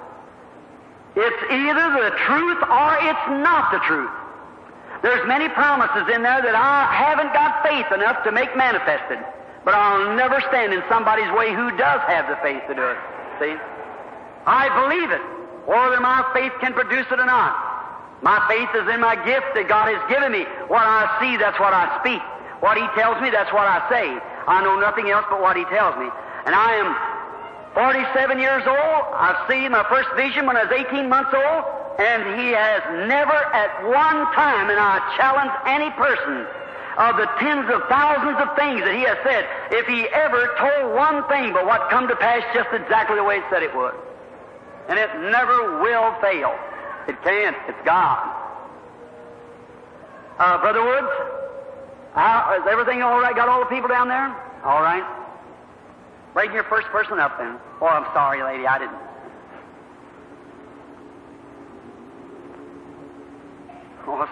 [SPEAKER 2] It's either the truth or it's not the truth. There's many promises in there that I haven't got faith enough to make manifested. But I'll never stand in somebody's way who does have the faith to do it. See? I believe it, whether my faith can produce it or not. My faith is in my gift that God has given me. What I see, that's what I speak. What He tells me, that's what I say. I know nothing else but what He tells me. And I am forty-seven years old. I've seen my first vision when I was eighteen months old, and He has never at one time, and I challenge any person, of the tens of thousands of things that He has said, if He ever told one thing but what come to pass just exactly the way He said it would. And it never will fail. It can't. It's God. Uh, Brother Woods, how, is everything all right? Got all the people down there? All right. Bring your first person up then. Oh, I'm sorry, lady, I didn't. Oh,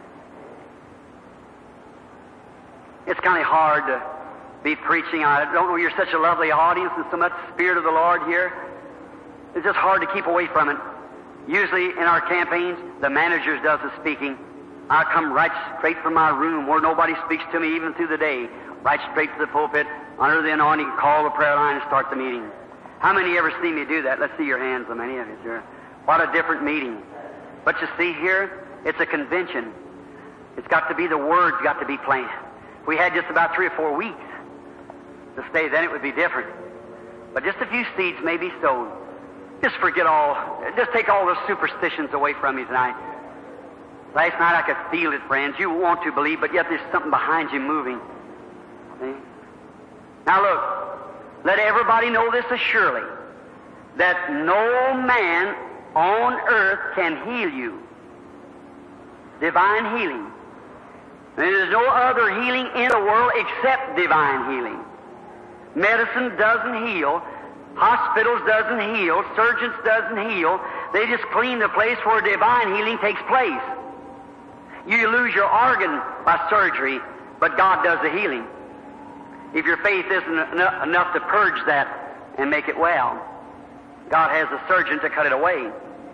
[SPEAKER 2] it's kind of hard to be preaching. I don't know, you're such a lovely audience and so much Spirit of the Lord here. It's just hard to keep away from it. Usually in our campaigns, the manager does the speaking. I come right straight from my room where nobody speaks to me even through the day, right straight to the pulpit, under the anointing, call the prayer line and start the meeting. How many ever see me do that? Let's see your hands, how many of you, sir. What a different meeting. But you see here, it's a convention. It's got to be, the Word's got to be plain. If we had just about three or four weeks to stay, then it would be different. But just a few seeds may be sowed. Just forget all, just take all those superstitions away from you tonight. Last night I could feel it, friends. You want to believe, but yet there's something behind you moving. See? Now look, let everybody know this assuredly, that no man on earth can heal you. Divine healing. There's no other healing in the world except divine healing. Medicine doesn't heal. Hospitals doesn't heal. Surgeons doesn't heal. They just clean the place where divine healing takes place. You lose your organ by surgery, but God does the healing. If your faith isn't en- enough to purge that and make it well, God has a surgeon to cut it away.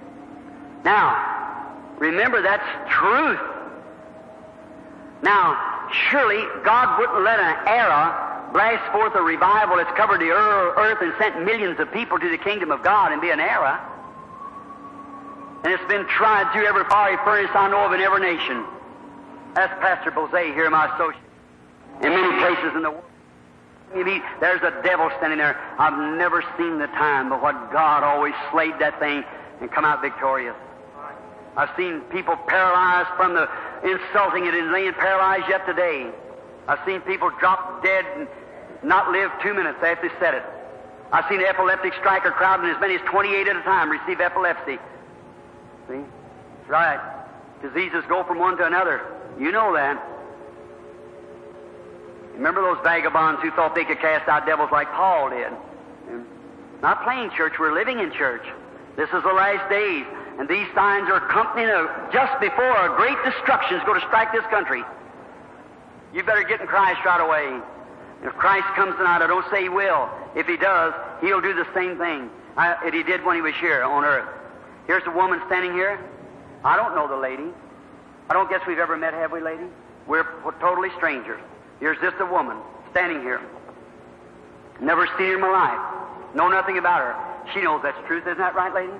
[SPEAKER 2] Now, remember that's truth. Now, surely God wouldn't let an era blast forth a revival that's covered the earth and sent millions of people to the kingdom of God and be an era. And it's been tried through every fiery furnace I know of in every nation. That's Pastor Bozay here, my associate. In many places in the world, maybe there's a devil standing there. I've never seen the time, but what God always slayed that thing and come out victorious. I've seen people paralyzed from the insulting it and laying paralyzed yet today. I've seen people drop dead and not live two minutes after they said it. I've seen an epileptic strike a crowd and as many as twenty-eight at a time receive epilepsy. See? That's right. Diseases go from one to another. You know that. Remember those vagabonds who thought they could cast out devils like Paul did? Not playing church, we're living in church. This is the last days, and these signs are accompanying a, just before a great destruction is going to strike this country. You better get in Christ right away. If Christ comes tonight, I don't say He will. If He does, He'll do the same thing that He did when He was here on earth. Here's a woman standing here. I don't know the lady. I don't guess we've ever met, have we, lady? We're totally strangers. Here's just a woman standing here. Never seen her in my life. Know nothing about her. She knows that's the truth. Isn't that right, lady?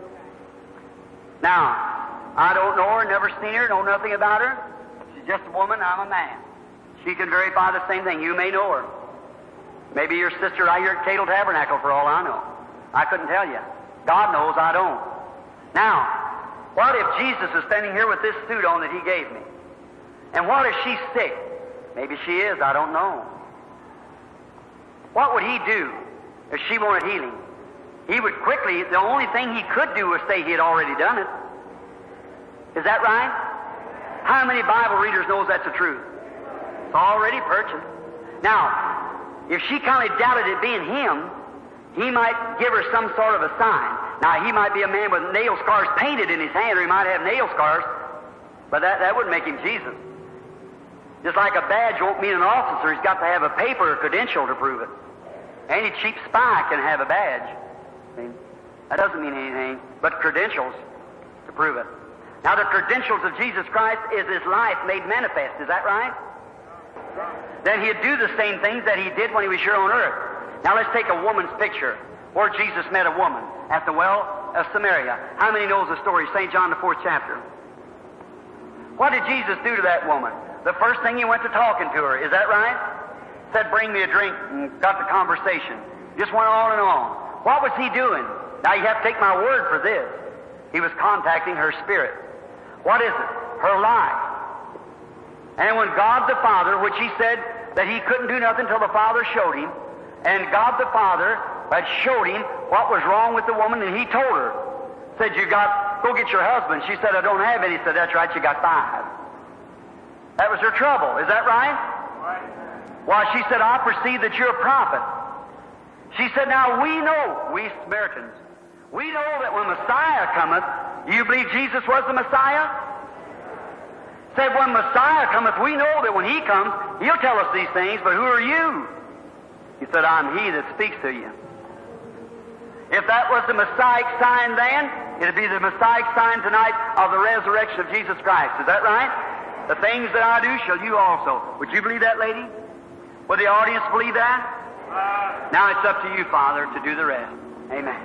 [SPEAKER 2] Now, I don't know her, never seen her, know nothing about her. She's just a woman, I'm a man. She can verify the same thing. You may know her. Maybe your sister right here at Cadle Tabernacle, for all I know. I couldn't tell you. God knows, I don't. Now, what if Jesus is standing here with this suit on that He gave me? And what if she's sick? Maybe she is, I don't know. What would He do if she wanted healing? He would quickly, the only thing He could do was say He had already done it. Is that right? How many Bible readers knows that's the truth? It's already purchased. Now, if she kind of doubted it being Him, He might give her some sort of a sign. Now, he might be a man with nail scars painted in his hand, or he might have nail scars, but that, that wouldn't make him Jesus. Just like a badge won't mean an officer, he's got to have a paper or credential to prove it. Any cheap spy can have a badge. I mean, that doesn't mean anything but credentials to prove it. Now, the credentials of Jesus Christ is His life made manifest. Is that right? Then He'd do the same things that He did when He was here on earth. Now, let's take a woman's picture where Jesus met a woman at the well of Samaria. How many knows the story? Saint John, the fourth chapter. What did Jesus do to that woman? The first thing He went to talking to her. Is that right? Said, bring me a drink, and got the conversation. Just went on and on. What was He doing? Now, you have to take my word for this. He was contacting her spirit. What is it? Her life. And when God the Father, which He said that He couldn't do nothing until the Father showed Him, and God the Father had showed Him what was wrong with the woman, and He told her, said, you got, go get your husband. She said, I don't have any. He said, that's right, you got five. That was her trouble. Is that right? Right. Well, she said, I perceive that you're a prophet. She said, now we know, we Samaritans, we know that when Messiah cometh, you believe Jesus was the Messiah? Said, when Messiah cometh, we know that when He comes, He'll tell us these things, but who are you? He said, I'm He that speaks to you. If that was the Messiah sign then, it'd be the Messiah sign tonight of the resurrection of Jesus Christ. Is that right? The things that I do shall you also. Would you believe that, lady? Would the audience believe that? Uh, now it's up to you, Father, to do the rest. Amen.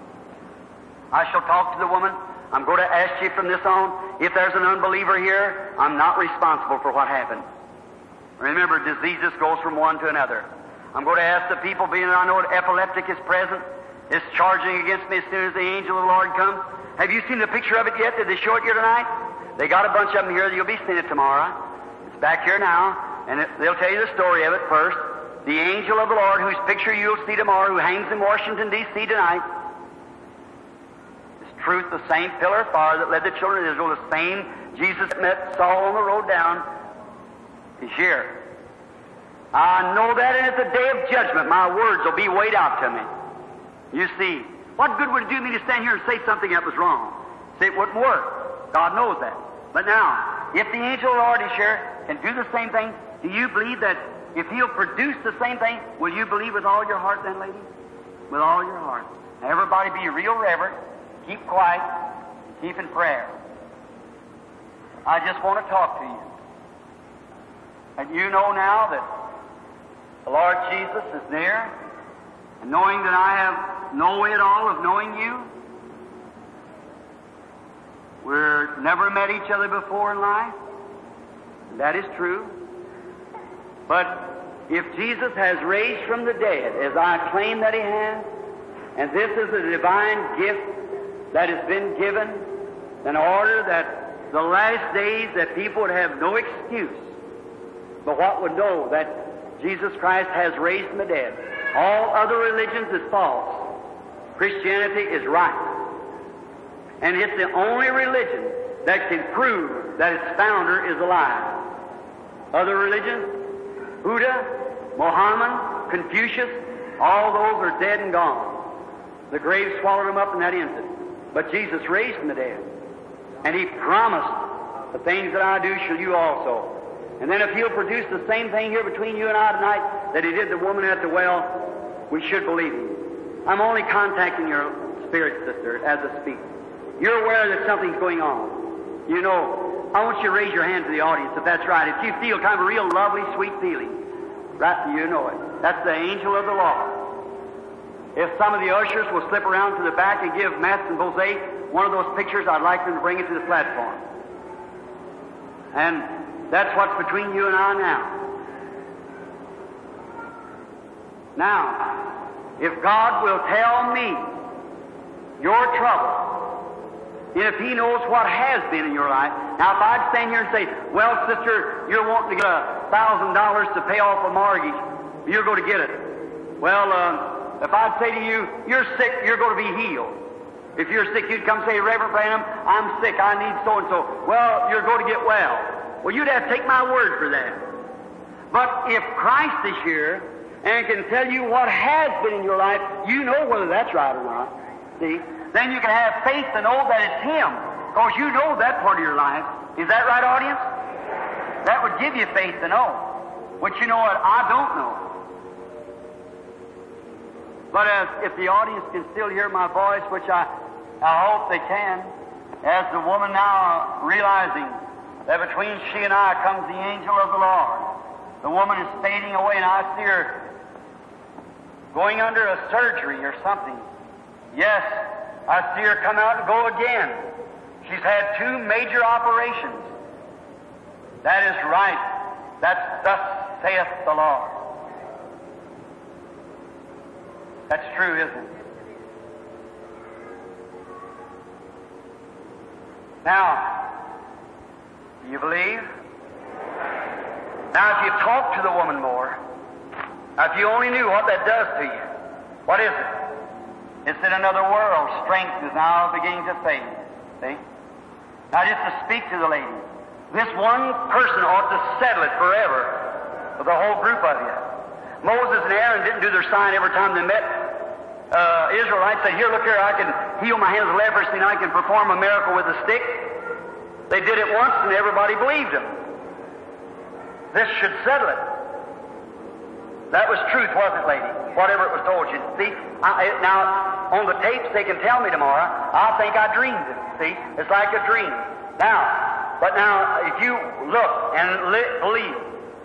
[SPEAKER 2] I shall talk to the woman. I'm going to ask you from this on, if there's an unbeliever here, I'm not responsible for what happened. Remember, diseases goes from one to another. I'm going to ask the people, being I know an epileptic is present, is charging against me as soon as the angel of the Lord comes. Have you seen the picture of it yet? Did they show it here tonight? They got a bunch of them here. You'll be seeing it tomorrow. It's back here now, and it, they'll tell you the story of it first. The angel of the Lord, whose picture you'll see tomorrow, who hangs in Washington, D C tonight. It's truth, the same pillar of fire that led the children of Israel, the same Jesus met Saul on the road down, is here. I know that, and at the day of judgment, my words will be weighed out to me. You see, what good would it do me to stand here and say something that was wrong? See, it wouldn't work. God knows that. But now, if the angel of the Lord is here and do the same thing, do you believe that if He'll produce the same thing, will you believe with all your heart then, lady? With all your heart. Now, everybody be real reverent, keep quiet, keep in prayer. I just want to talk to you. And you know now that the Lord Jesus is near, and knowing that I have no way at all of knowing you, we've never met each other before in life. That is true. But if Jesus has raised from the dead, as I claim that He has, and this is a divine gift that has been given in order that the last days that people would have no excuse, but what would know that Jesus Christ has raised from the dead. All other religions is false. Christianity is right. And it's the only religion that can prove that its founder is alive. Other religions, Buddha, Mohammed, Confucius, all those are dead and gone. The grave swallowed them up in that instant. But Jesus raised from the dead. And He promised, the things that I do shall you also. And then if He'll produce the same thing here between you and I tonight, that He did the woman at the well, we should believe Him. I'm only contacting your spirit, sister, as I speak. You're aware that something's going on. You know, I want you to raise your hand to the audience if that's right. If you feel kind of a real lovely, sweet feeling, right, you know it. That's the angel of the Lord. If some of the ushers will slip around to the back and give Matt and Jose one of those pictures, I'd like them to bring it to the platform. And that's what's between you and I now. Now, if God will tell me your trouble, and if He knows what has been in your life, now if I'd stand here and say, well, sister, you're wanting to get a thousand dollars to pay off a mortgage, you're going to get it. Well, uh, if I'd say to you, you're sick, you're going to be healed. If you're sick, you'd come say, Reverend Branham, I'm sick, I need so-and-so. Well, you're going to get well. Well, you'd have to take my word for that. But if Christ is here and can tell you what has been in your life, you know whether that's right or not. See? Then you can have faith to know that it's Him, because you know that part of your life. Is that right, audience? That would give you faith to know. But you know what? I don't know. But as if the audience can still hear my voice, which I, I hope they can, as the woman now realizing that between she and I comes the angel of the Lord. The woman is fading away, and I see her going under a surgery or something. Yes, I see her come out and go again. She's had two major operations. That is right. That's thus saith the Lord. That's true, isn't it? Now, do you believe? Now, if you talk to the woman more, if you only knew what that does to you, what is it? It's in another world. Strength is now beginning to fade. See? Now, just to speak to the lady, this one person ought to settle it forever for the whole group of you. Moses and Aaron didn't do their sign every time they met uh, Israelites. Said, here, look here, I can heal my hands of leprosy and I can perform a miracle with a stick. They did it once and everybody believed them. This should settle it. That was truth, wasn't it, lady? Whatever it was told you. See, I, now, on the tapes, they can tell me tomorrow, I think I dreamed it. See, it's like a dream. Now, but now, if you look and li- believe,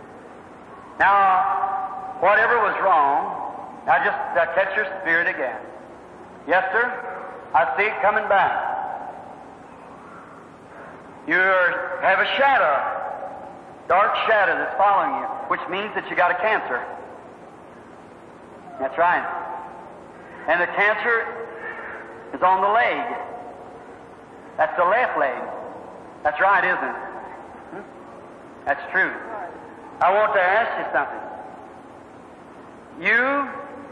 [SPEAKER 2] now, whatever was wrong, now just uh, catch your spirit again. Yes, sir? I see it coming back. You have a shadow, dark shadow that's following you, which means that you got a cancer. That's right. And the cancer is on the leg. That's the left leg. That's right, isn't it? Hmm? That's true. I want to ask you something. You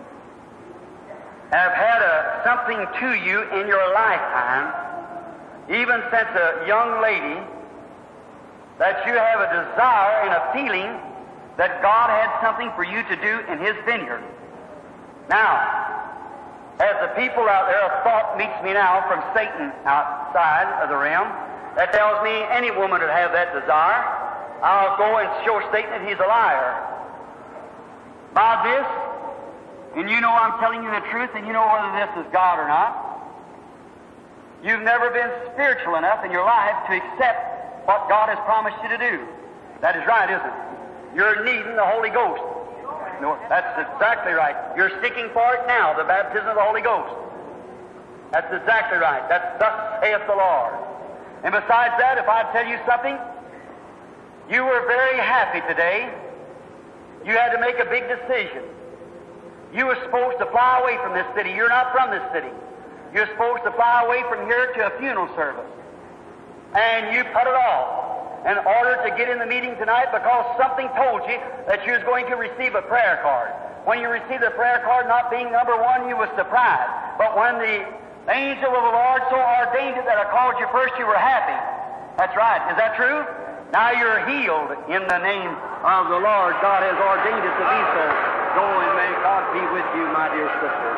[SPEAKER 2] have had a, something to you in your lifetime, even since a young lady, that you have a desire and a feeling that God had something for you to do in His vineyard. Now, as the people out there, a thought meets me now from Satan outside of the realm that tells me any woman would have that desire. I'll go and show Satan that he's a liar. By this, and you know I'm telling you the truth, and you know whether this is God or not, you've never been spiritual enough in your life to accept what God has promised you to do. That is right, isn't it? You're needing the Holy Ghost. No, that's exactly right. You're seeking for it now, the baptism of the Holy Ghost. That's exactly right. That's thus saith the Lord. And besides that, if I tell you something, you were very happy today. You had to make a big decision. You were supposed to fly away from this city. You're not from this city. You're supposed to fly away from here to a funeral service. And you put it off in order to get in the meeting tonight because something told you that you was going to receive a prayer card. When you received the prayer card not being number one, you were surprised. But when the angel of the Lord so ordained it that I called you first, you were happy. That's right. Is that true? Now you're healed in the name of the Lord. God has ordained it to be so. Go and may God be with you, my dear sister.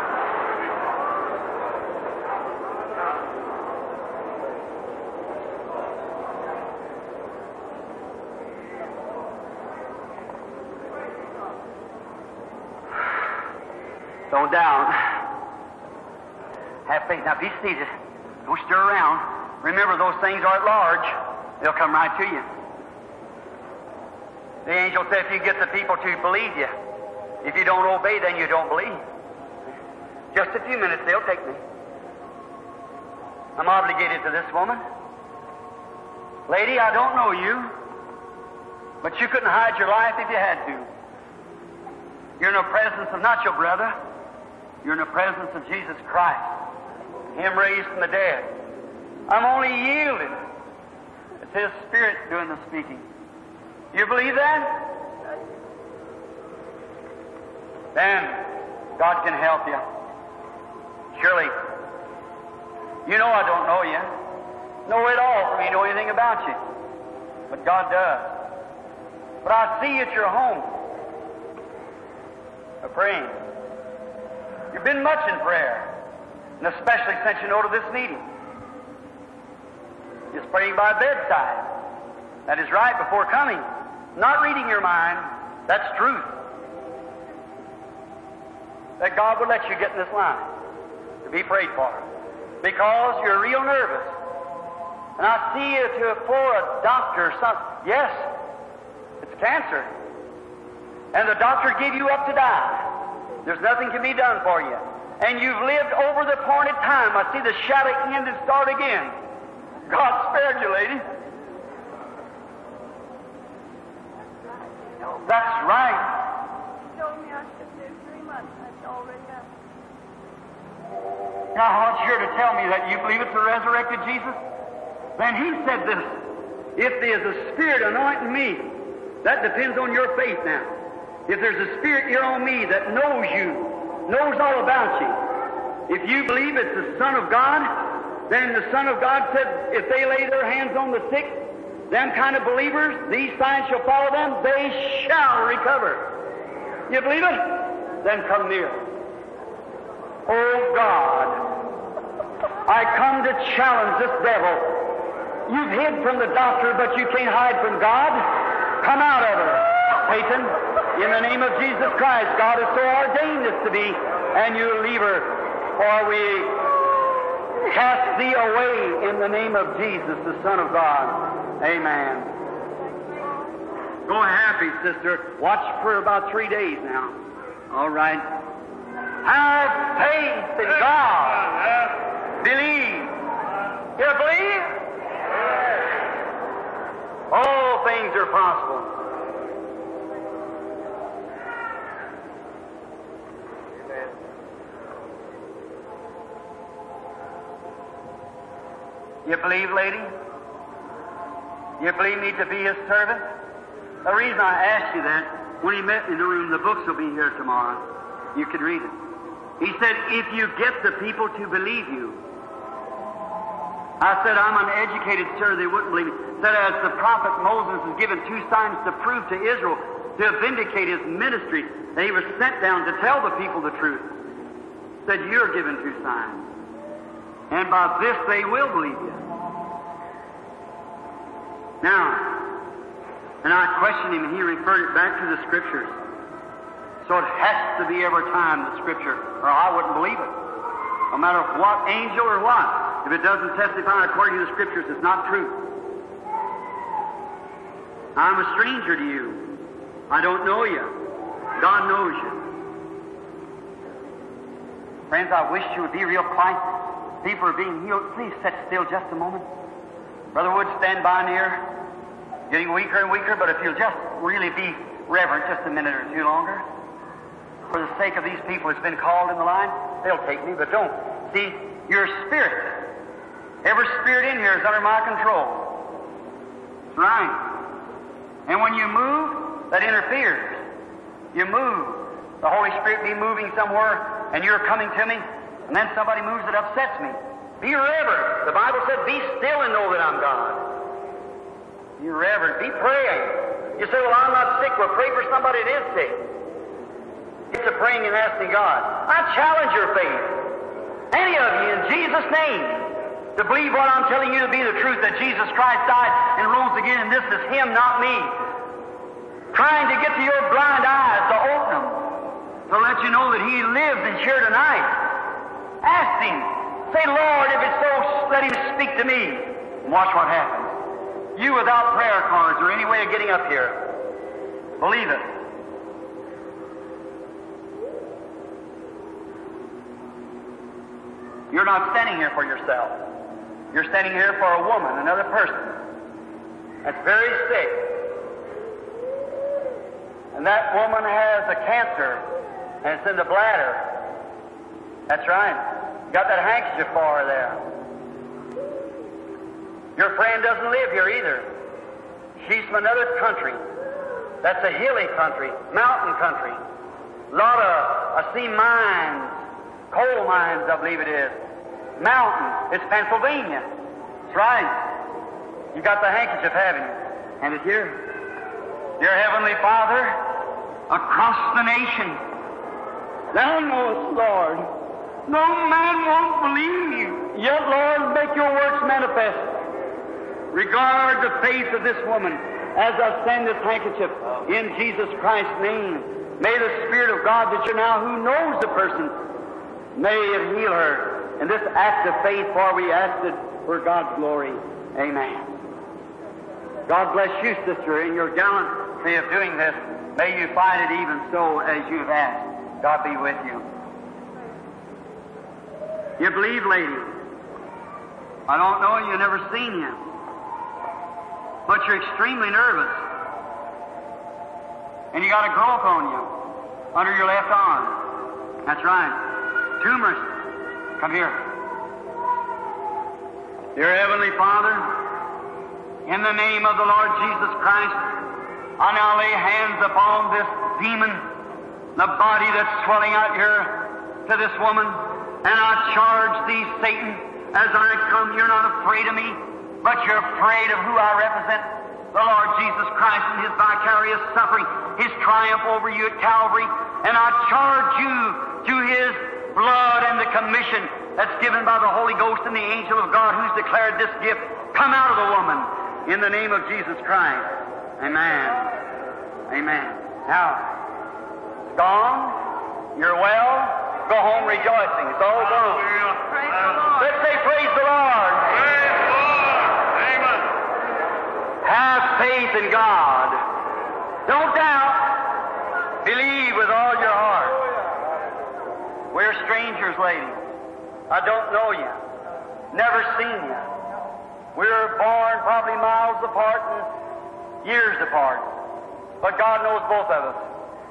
[SPEAKER 2] Don't doubt. Have faith. Now be seated. Don't stir around. Remember, those things are at large. They'll come right to you. The angel said if you get the people to believe you, if you don't obey, then you don't believe. Just a few minutes, they'll take me. I'm obligated to this woman. Lady, I don't know you, but you couldn't hide your life if you had to. You're in the presence of not your brother. You're in the presence of Jesus Christ, Him raised from the dead. I'm only yielding. It's His Spirit doing the speaking. You believe that? Then God can help you. Surely. You know I don't know you. Know it all for me, know anything about you. But God does. But I see you at your home. A praying. You've been much in prayer, and especially since you know to this meeting. Just praying by bedside. That is right before coming. Not reading your mind. That's truth. That God would let you get in this line to be prayed for. Because you're real nervous. And I see you to for a doctor or something. Yes, it's cancer. And the doctor gave you up to die. There's nothing can be done for you. And you've lived over the appointed time. I see the shadow end and start again. God spared you, lady. That's right.
[SPEAKER 3] He told me I should live three months. That's already up.
[SPEAKER 2] Now, I want you to tell me that you believe it's the resurrected Jesus? Then He said this, if there's a Spirit anointing me, that depends on your faith now. If there's a Spirit here on me that knows you, knows all about you, if you believe it's the Son of God, then the Son of God said, if they lay their hands on the sick, them kind of believers, these signs shall follow them, they shall recover. You believe it? Then come near. Oh God, I come to challenge this devil. You've hid from the doctor, but you can't hide from God. Come out of her, Satan. In the name of Jesus Christ, God has so ordained this to be, and you leave her, for we cast thee away in the name of Jesus, the Son of God. Amen. Go happy, sister. Watch for about three days now. All right. Have faith in God. Believe. You believe? All things are possible. You believe, lady? You believe me to be His servant? The reason I asked you that, when He met in the room, the books will be here tomorrow. You can read it. He said, if you get the people to believe you. I said, I'm uneducated, sir, they wouldn't believe me. Said, as the prophet Moses was given two signs to prove to Israel, to vindicate his ministry, that he was sent down to tell the people the truth. Said, you're given two signs. And by this they will believe you. Now, and I questioned him, and he referred it back to the Scriptures. So it has to be every time the Scripture, or I wouldn't believe it. No matter what angel or what. If it doesn't testify according to the Scriptures, it's not true. I'm a stranger to you. I don't know you. God knows you. Friends, I wish you would be real quiet. People are being healed. Please sit still just a moment. Brother Wood, stand by near. Getting weaker and weaker, but if you'll just really be reverent just a minute or two longer. For the sake of these people that's been called in the line, they'll take me, but don't. See, your spirit, every spirit in here is under my control. That's right. And when you move, that interferes. You move. The Holy Spirit be moving somewhere, and you're coming to me, and then somebody moves that upsets me. Be reverent. The Bible said, be still and know that I'm God. Be reverent. Be praying. You say, well, I'm not sick. Well, pray for somebody that is sick. It's a praying and asking God. I challenge your faith. Any of you, in Jesus' name, to believe what I'm telling you to be the truth, that Jesus Christ died and rose again, and this is Him, not me. Trying to get to your blind eyes to open them. to let you know that He lives and here tonight. Ask Him. Say, Lord, if it's so, let Him speak to me. And watch what happens. You without prayer cards or any way of getting up here, believe it. You're not standing here for yourself. You're standing here for a woman, another person, that's very sick. And that woman has a cancer, and it's in the bladder. That's right. You got that handkerchief for her there. Your friend doesn't live here either. She's from another country. That's a hilly country, mountain country. A lot of, I see mines, coal mines, I believe it is. Mountain. It's Pennsylvania. That's right. You got the handkerchief, haven't you? And it's here. Dear Heavenly Father, across the nation, Thou knowest, Lord, no man won't believe. Yet, Lord, make Your works manifest. Regard the faith of this woman as I send this handkerchief in Jesus Christ's name. May the Spirit of God that You now, who knows the person, may it heal her in this act of faith, for we ask it for God's glory. Amen. God bless you, sister, in your gallantry of doing this. May you find it even so as you've asked. God be with you. You believe, lady? I don't know you, never seen you. But you're extremely nervous. And you got a growth on you under your left arm. That's right. Tumors. Come here. Dear Heavenly Father, in the name of the Lord Jesus Christ, I now lay hands upon this demon, the body that's swelling out here to this woman, and I charge Thee, Satan, as I come. You're not afraid of me, but you're afraid of who I represent, the Lord Jesus Christ and His vicarious suffering, His triumph over you at Calvary, and I charge you to His blood and the commission that's given by the Holy Ghost and the angel of God who's declared this gift. Come out of the woman in the name of Jesus Christ. Amen. Amen. Now, it's gone. You're well. Go home rejoicing. It's all gone.
[SPEAKER 3] Praise the Lord.
[SPEAKER 2] Let's say praise the Lord.
[SPEAKER 4] Praise the Lord. Amen.
[SPEAKER 2] Have faith in God. Don't doubt. Believe with all your heart. We're strangers, lady. I don't know you. Never seen you. We were born probably miles apart and years apart. But God knows both of us.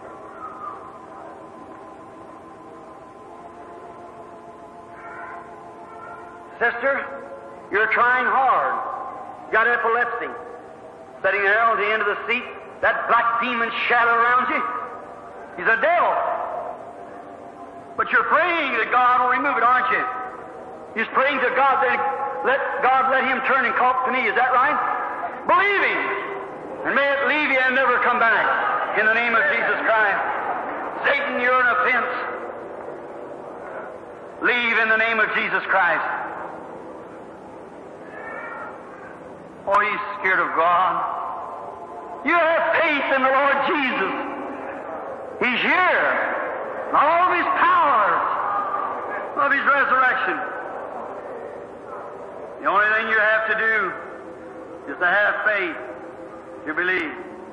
[SPEAKER 2] Sister, you're trying hard. You got epilepsy. Sitting there on the end of the seat, that black demon shadow around you, he's a devil. But you're praying that God will remove it, aren't you? You're praying to God that let God let Him turn and talk to me. Is that right? Believe Him. And may it leave you and never come back. In the name of Jesus Christ. Satan, you're an offense. Leave in the name of Jesus Christ. Oh, he's scared of God. You have faith in the Lord Jesus. He's here. All of His powers, of His resurrection. The only thing you have to do is to have faith, to believe.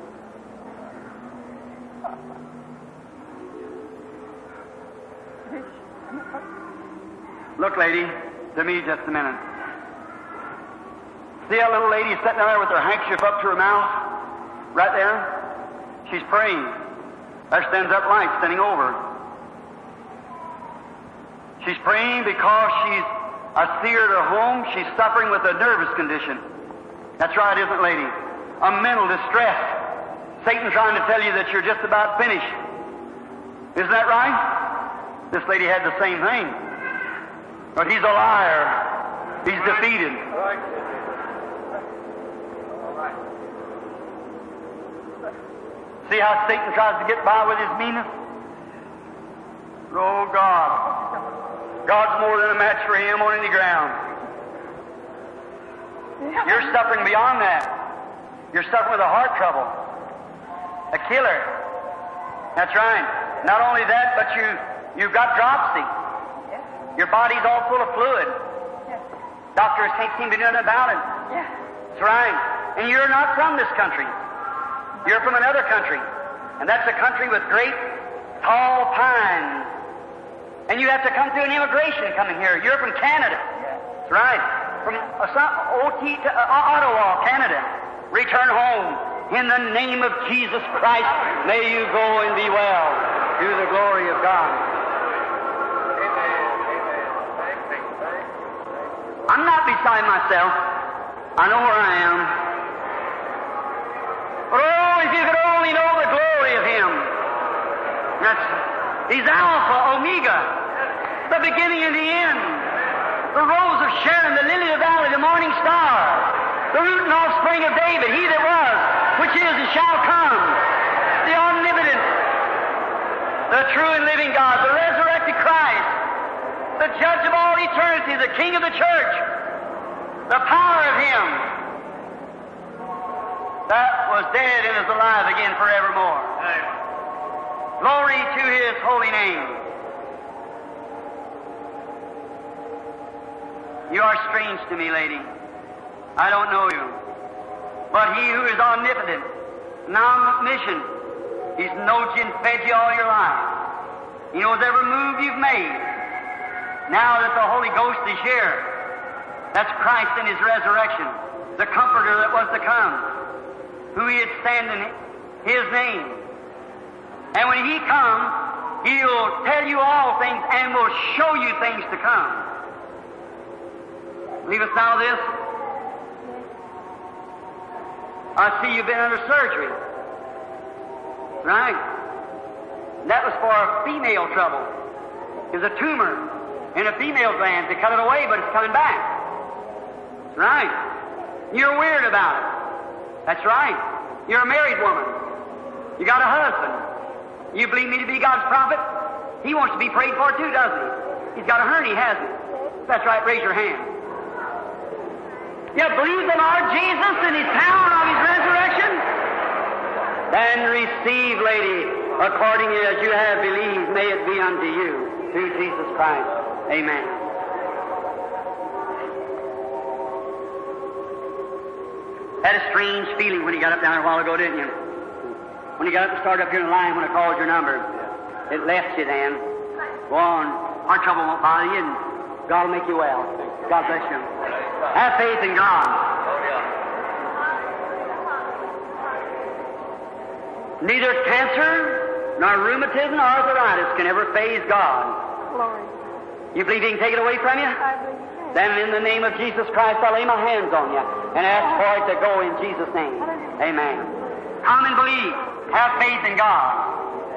[SPEAKER 2] Look, lady, to me just a minute. See that little lady sitting there with her handkerchief up to her mouth? Right there? She's praying. There stands up light standing over. She's praying because she's, I see her at her home, she's suffering with a nervous condition. That's right, isn't it, lady? A mental distress. Satan trying to tell you that you're just about finished. Isn't that right? This lady had the same thing. But he's a liar. He's defeated. See how Satan tries to get by with his meanness? Oh, God. God's more than a match for him on any ground. You're suffering beyond that. You're suffering with a heart trouble. A killer. That's right. Not only that, but you, you've got dropsy.
[SPEAKER 3] Yes.
[SPEAKER 2] Your body's all full of fluid.
[SPEAKER 3] Yes.
[SPEAKER 2] Doctors can't seem to do nothing about it.
[SPEAKER 3] Yes.
[SPEAKER 2] That's right. And you're not from this country. You're from another country. And that's a country with great, tall pines. And you have to come through an immigration coming here. You're from Canada. That's right. From uh, some, O T to uh, Ottawa, Canada. Return home. In the name of Jesus Christ, may you go and be well. To the glory of God. I'm not beside myself. I know where I am. But oh, if you could only know the glory of Him. That's, He's Alpha, Omega, the beginning and the end. The rose of Sharon, the lily of the valley, the morning star, the root and offspring of David, He that was, which is and shall come, the omnipotent, the true and living God, the resurrected Christ, the judge of all eternity, the King of the church, the power of Him that was dead and is alive again forevermore. Amen. Glory to His holy name. You are strange to me, lady. I don't know you. But He who is omnipotent, non-omniscient, He's known you and fed you all your life. He knows every move you've made. Now that the Holy Ghost is here, that's Christ in His resurrection, the Comforter that was to come, who He had stand in His name. And when He comes, He'll tell you all things and will show you things to come. Believe us now this? I see you've been under surgery. Right? That was for a female trouble. There's a tumor in a female gland. They cut it away, but it's coming back. That's right. You're weird about it. That's right. You're a married woman. You got a husband. You believe me to be God's prophet? He wants to be prayed for too, doesn't he? He's got a hernia, hasn't he? That's right. Raise your hand. You believe the Lord Jesus and His power of His resurrection? Then receive, lady, according as you have believed, may it be unto you, through Jesus Christ. Amen. Had a strange feeling when you got up down there a while ago, didn't you? When you got up and started up here in the line when I called your number. It left you then. Go on. Our trouble won't bother you, and God will make you well. God bless you. Have faith in God. Neither cancer, nor rheumatism, nor arthritis can ever faze God.
[SPEAKER 3] Glory.
[SPEAKER 2] You believe He can take it away from you?
[SPEAKER 3] I believe you can.
[SPEAKER 2] Then in the name of Jesus Christ, I'll lay my hands on you and ask for it to go in Jesus' name. Amen. Come and believe. Have faith in God.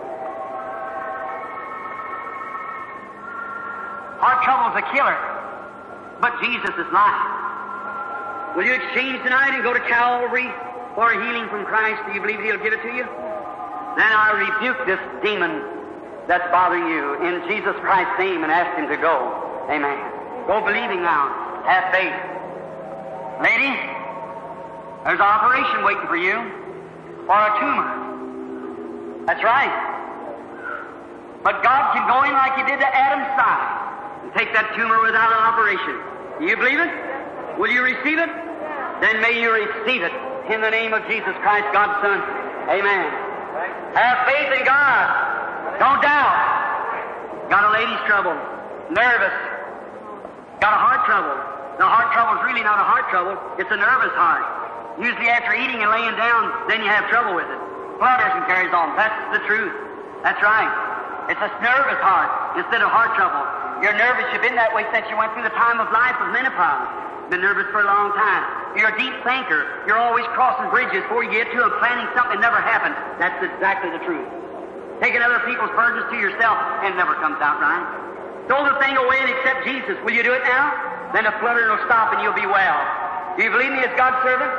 [SPEAKER 2] Heart trouble's a killer, but Jesus is life. Will you exchange tonight and go to Calvary for a healing from Christ? Do you believe He'll give it to you? Then I rebuke this demon that's bothering you in Jesus Christ's name and ask Him to go. Amen. Go believing now. Have faith. Lady, there's an operation waiting for you for a tumor. That's right. But God can go in like He did to Adam's side and take that tumor without an operation. Do you believe it? Will you receive it? Then may you receive it in the name of Jesus Christ, God's Son. Amen. Have faith in God. Don't doubt. Got a lady's trouble. Nervous. Got a heart trouble. The heart trouble is really not a heart trouble. It's a nervous heart. Usually after eating and laying down, then you have trouble with it. Flutters and carries on. That's the truth. That's right. It's a nervous heart instead of heart trouble. You're nervous. You've been that way since you went through the time of life of menopause. Been nervous for a long time. You're a deep thinker. You're always crossing bridges before you get to them, planning something that never happened. That's exactly the truth. Taking other people's burdens to yourself and it never comes out right. Throw the thing away and accept Jesus. Will you do it now? Then the fluttering will stop and you'll be well. Do you believe me as God's servant?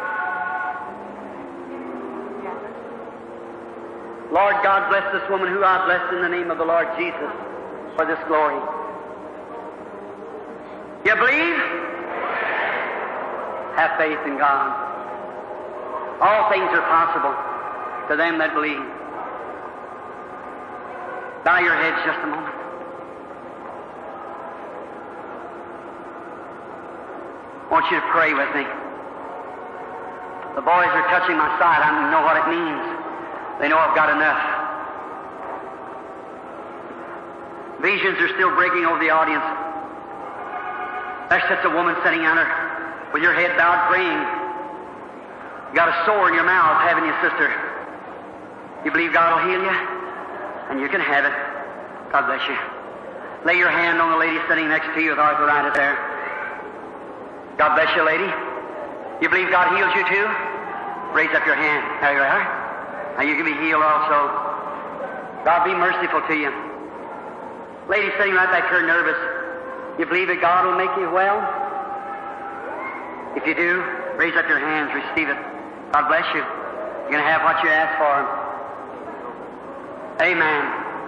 [SPEAKER 2] Lord God, bless this woman who I bless in the name of the Lord Jesus for this glory. You believe? Have faith in God. All things are possible to them that believe. Bow your heads just a moment. I want you to pray with me. The boys are touching my side. I know what it means. They know I've got enough. Visions are still breaking over the audience. There sits a woman sitting on her with your head bowed praying. You got a sore in your mouth, haven't you, sister? You believe God will heal you? And you can have it. God bless you. Lay your hand on the lady sitting next to you with arthritis there. God bless you, lady. You believe God heals you too? Raise up your hand. There you are. Now you can be healed also. God be merciful to you. Lady sitting right back here nervous. You believe that God will make you well? If you do, raise up your hands, receive it. God bless you. You're going to have what you ask for. Amen.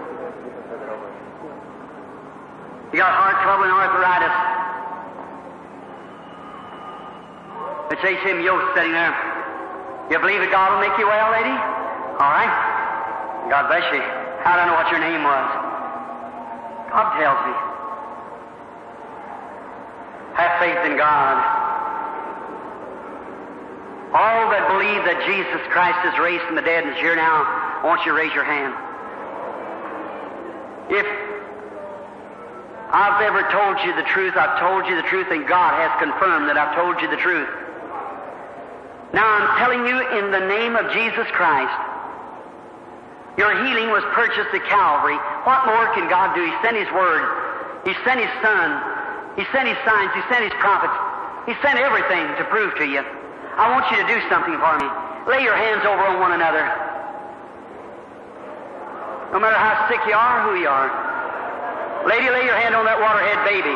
[SPEAKER 2] You got heart trouble and arthritis. It's H M Yost sitting there. You believe that God will make you well, lady? All right. God bless you. I don't know what your name was. God tells me. Have faith in God. All that believe that Jesus Christ is raised from the dead and is here now, I want you to raise your hand. If I've ever told you the truth, I've told you the truth, and God has confirmed that I've told you the truth. Now I'm telling you in the name of Jesus Christ, your healing was purchased at Calvary. What more can God do? He sent His Word. He sent His Son. He sent His signs. He sent His prophets. He sent everything to prove to you. I want you to do something for me. Lay your hands over on one another. No matter how sick you are, who you are. Lady, lay your hand on that waterhead baby.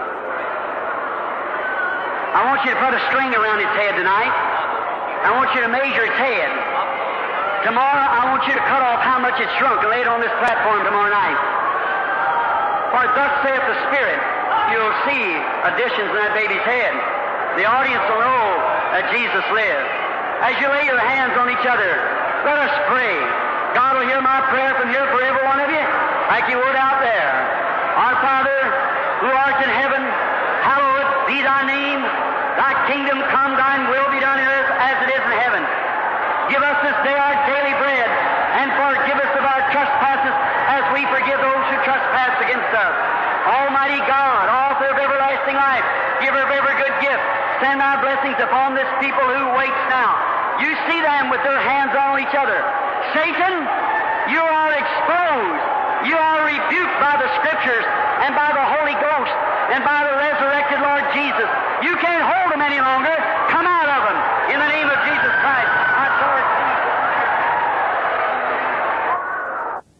[SPEAKER 2] I want you to put a string around its head tonight. I want you to measure its head. Tomorrow, I want you to cut off how much it shrunk and lay it on this platform tomorrow night. For thus saith the Spirit, you'll see additions in that baby's head. The audience will know that Jesus lives. As you lay your hands on each other, let us pray. God will hear my prayer from here for every one of you, like He would out there. Our Father, who art in heaven, hallowed be Thy name. Thy kingdom come, Thine will be done in earth as it is in heaven. Give us this day our daily bread, and forgive us of our trespasses as we forgive those who trespass against us. Almighty God, author of everlasting life, giver of every good gift, send Thy blessings upon this people who waits now. You see them with their hands on each other. Satan, you are exposed. You are rebuked by the Scriptures and by the Holy Ghost and by the resurrected Lord Jesus. You can't hold them any longer.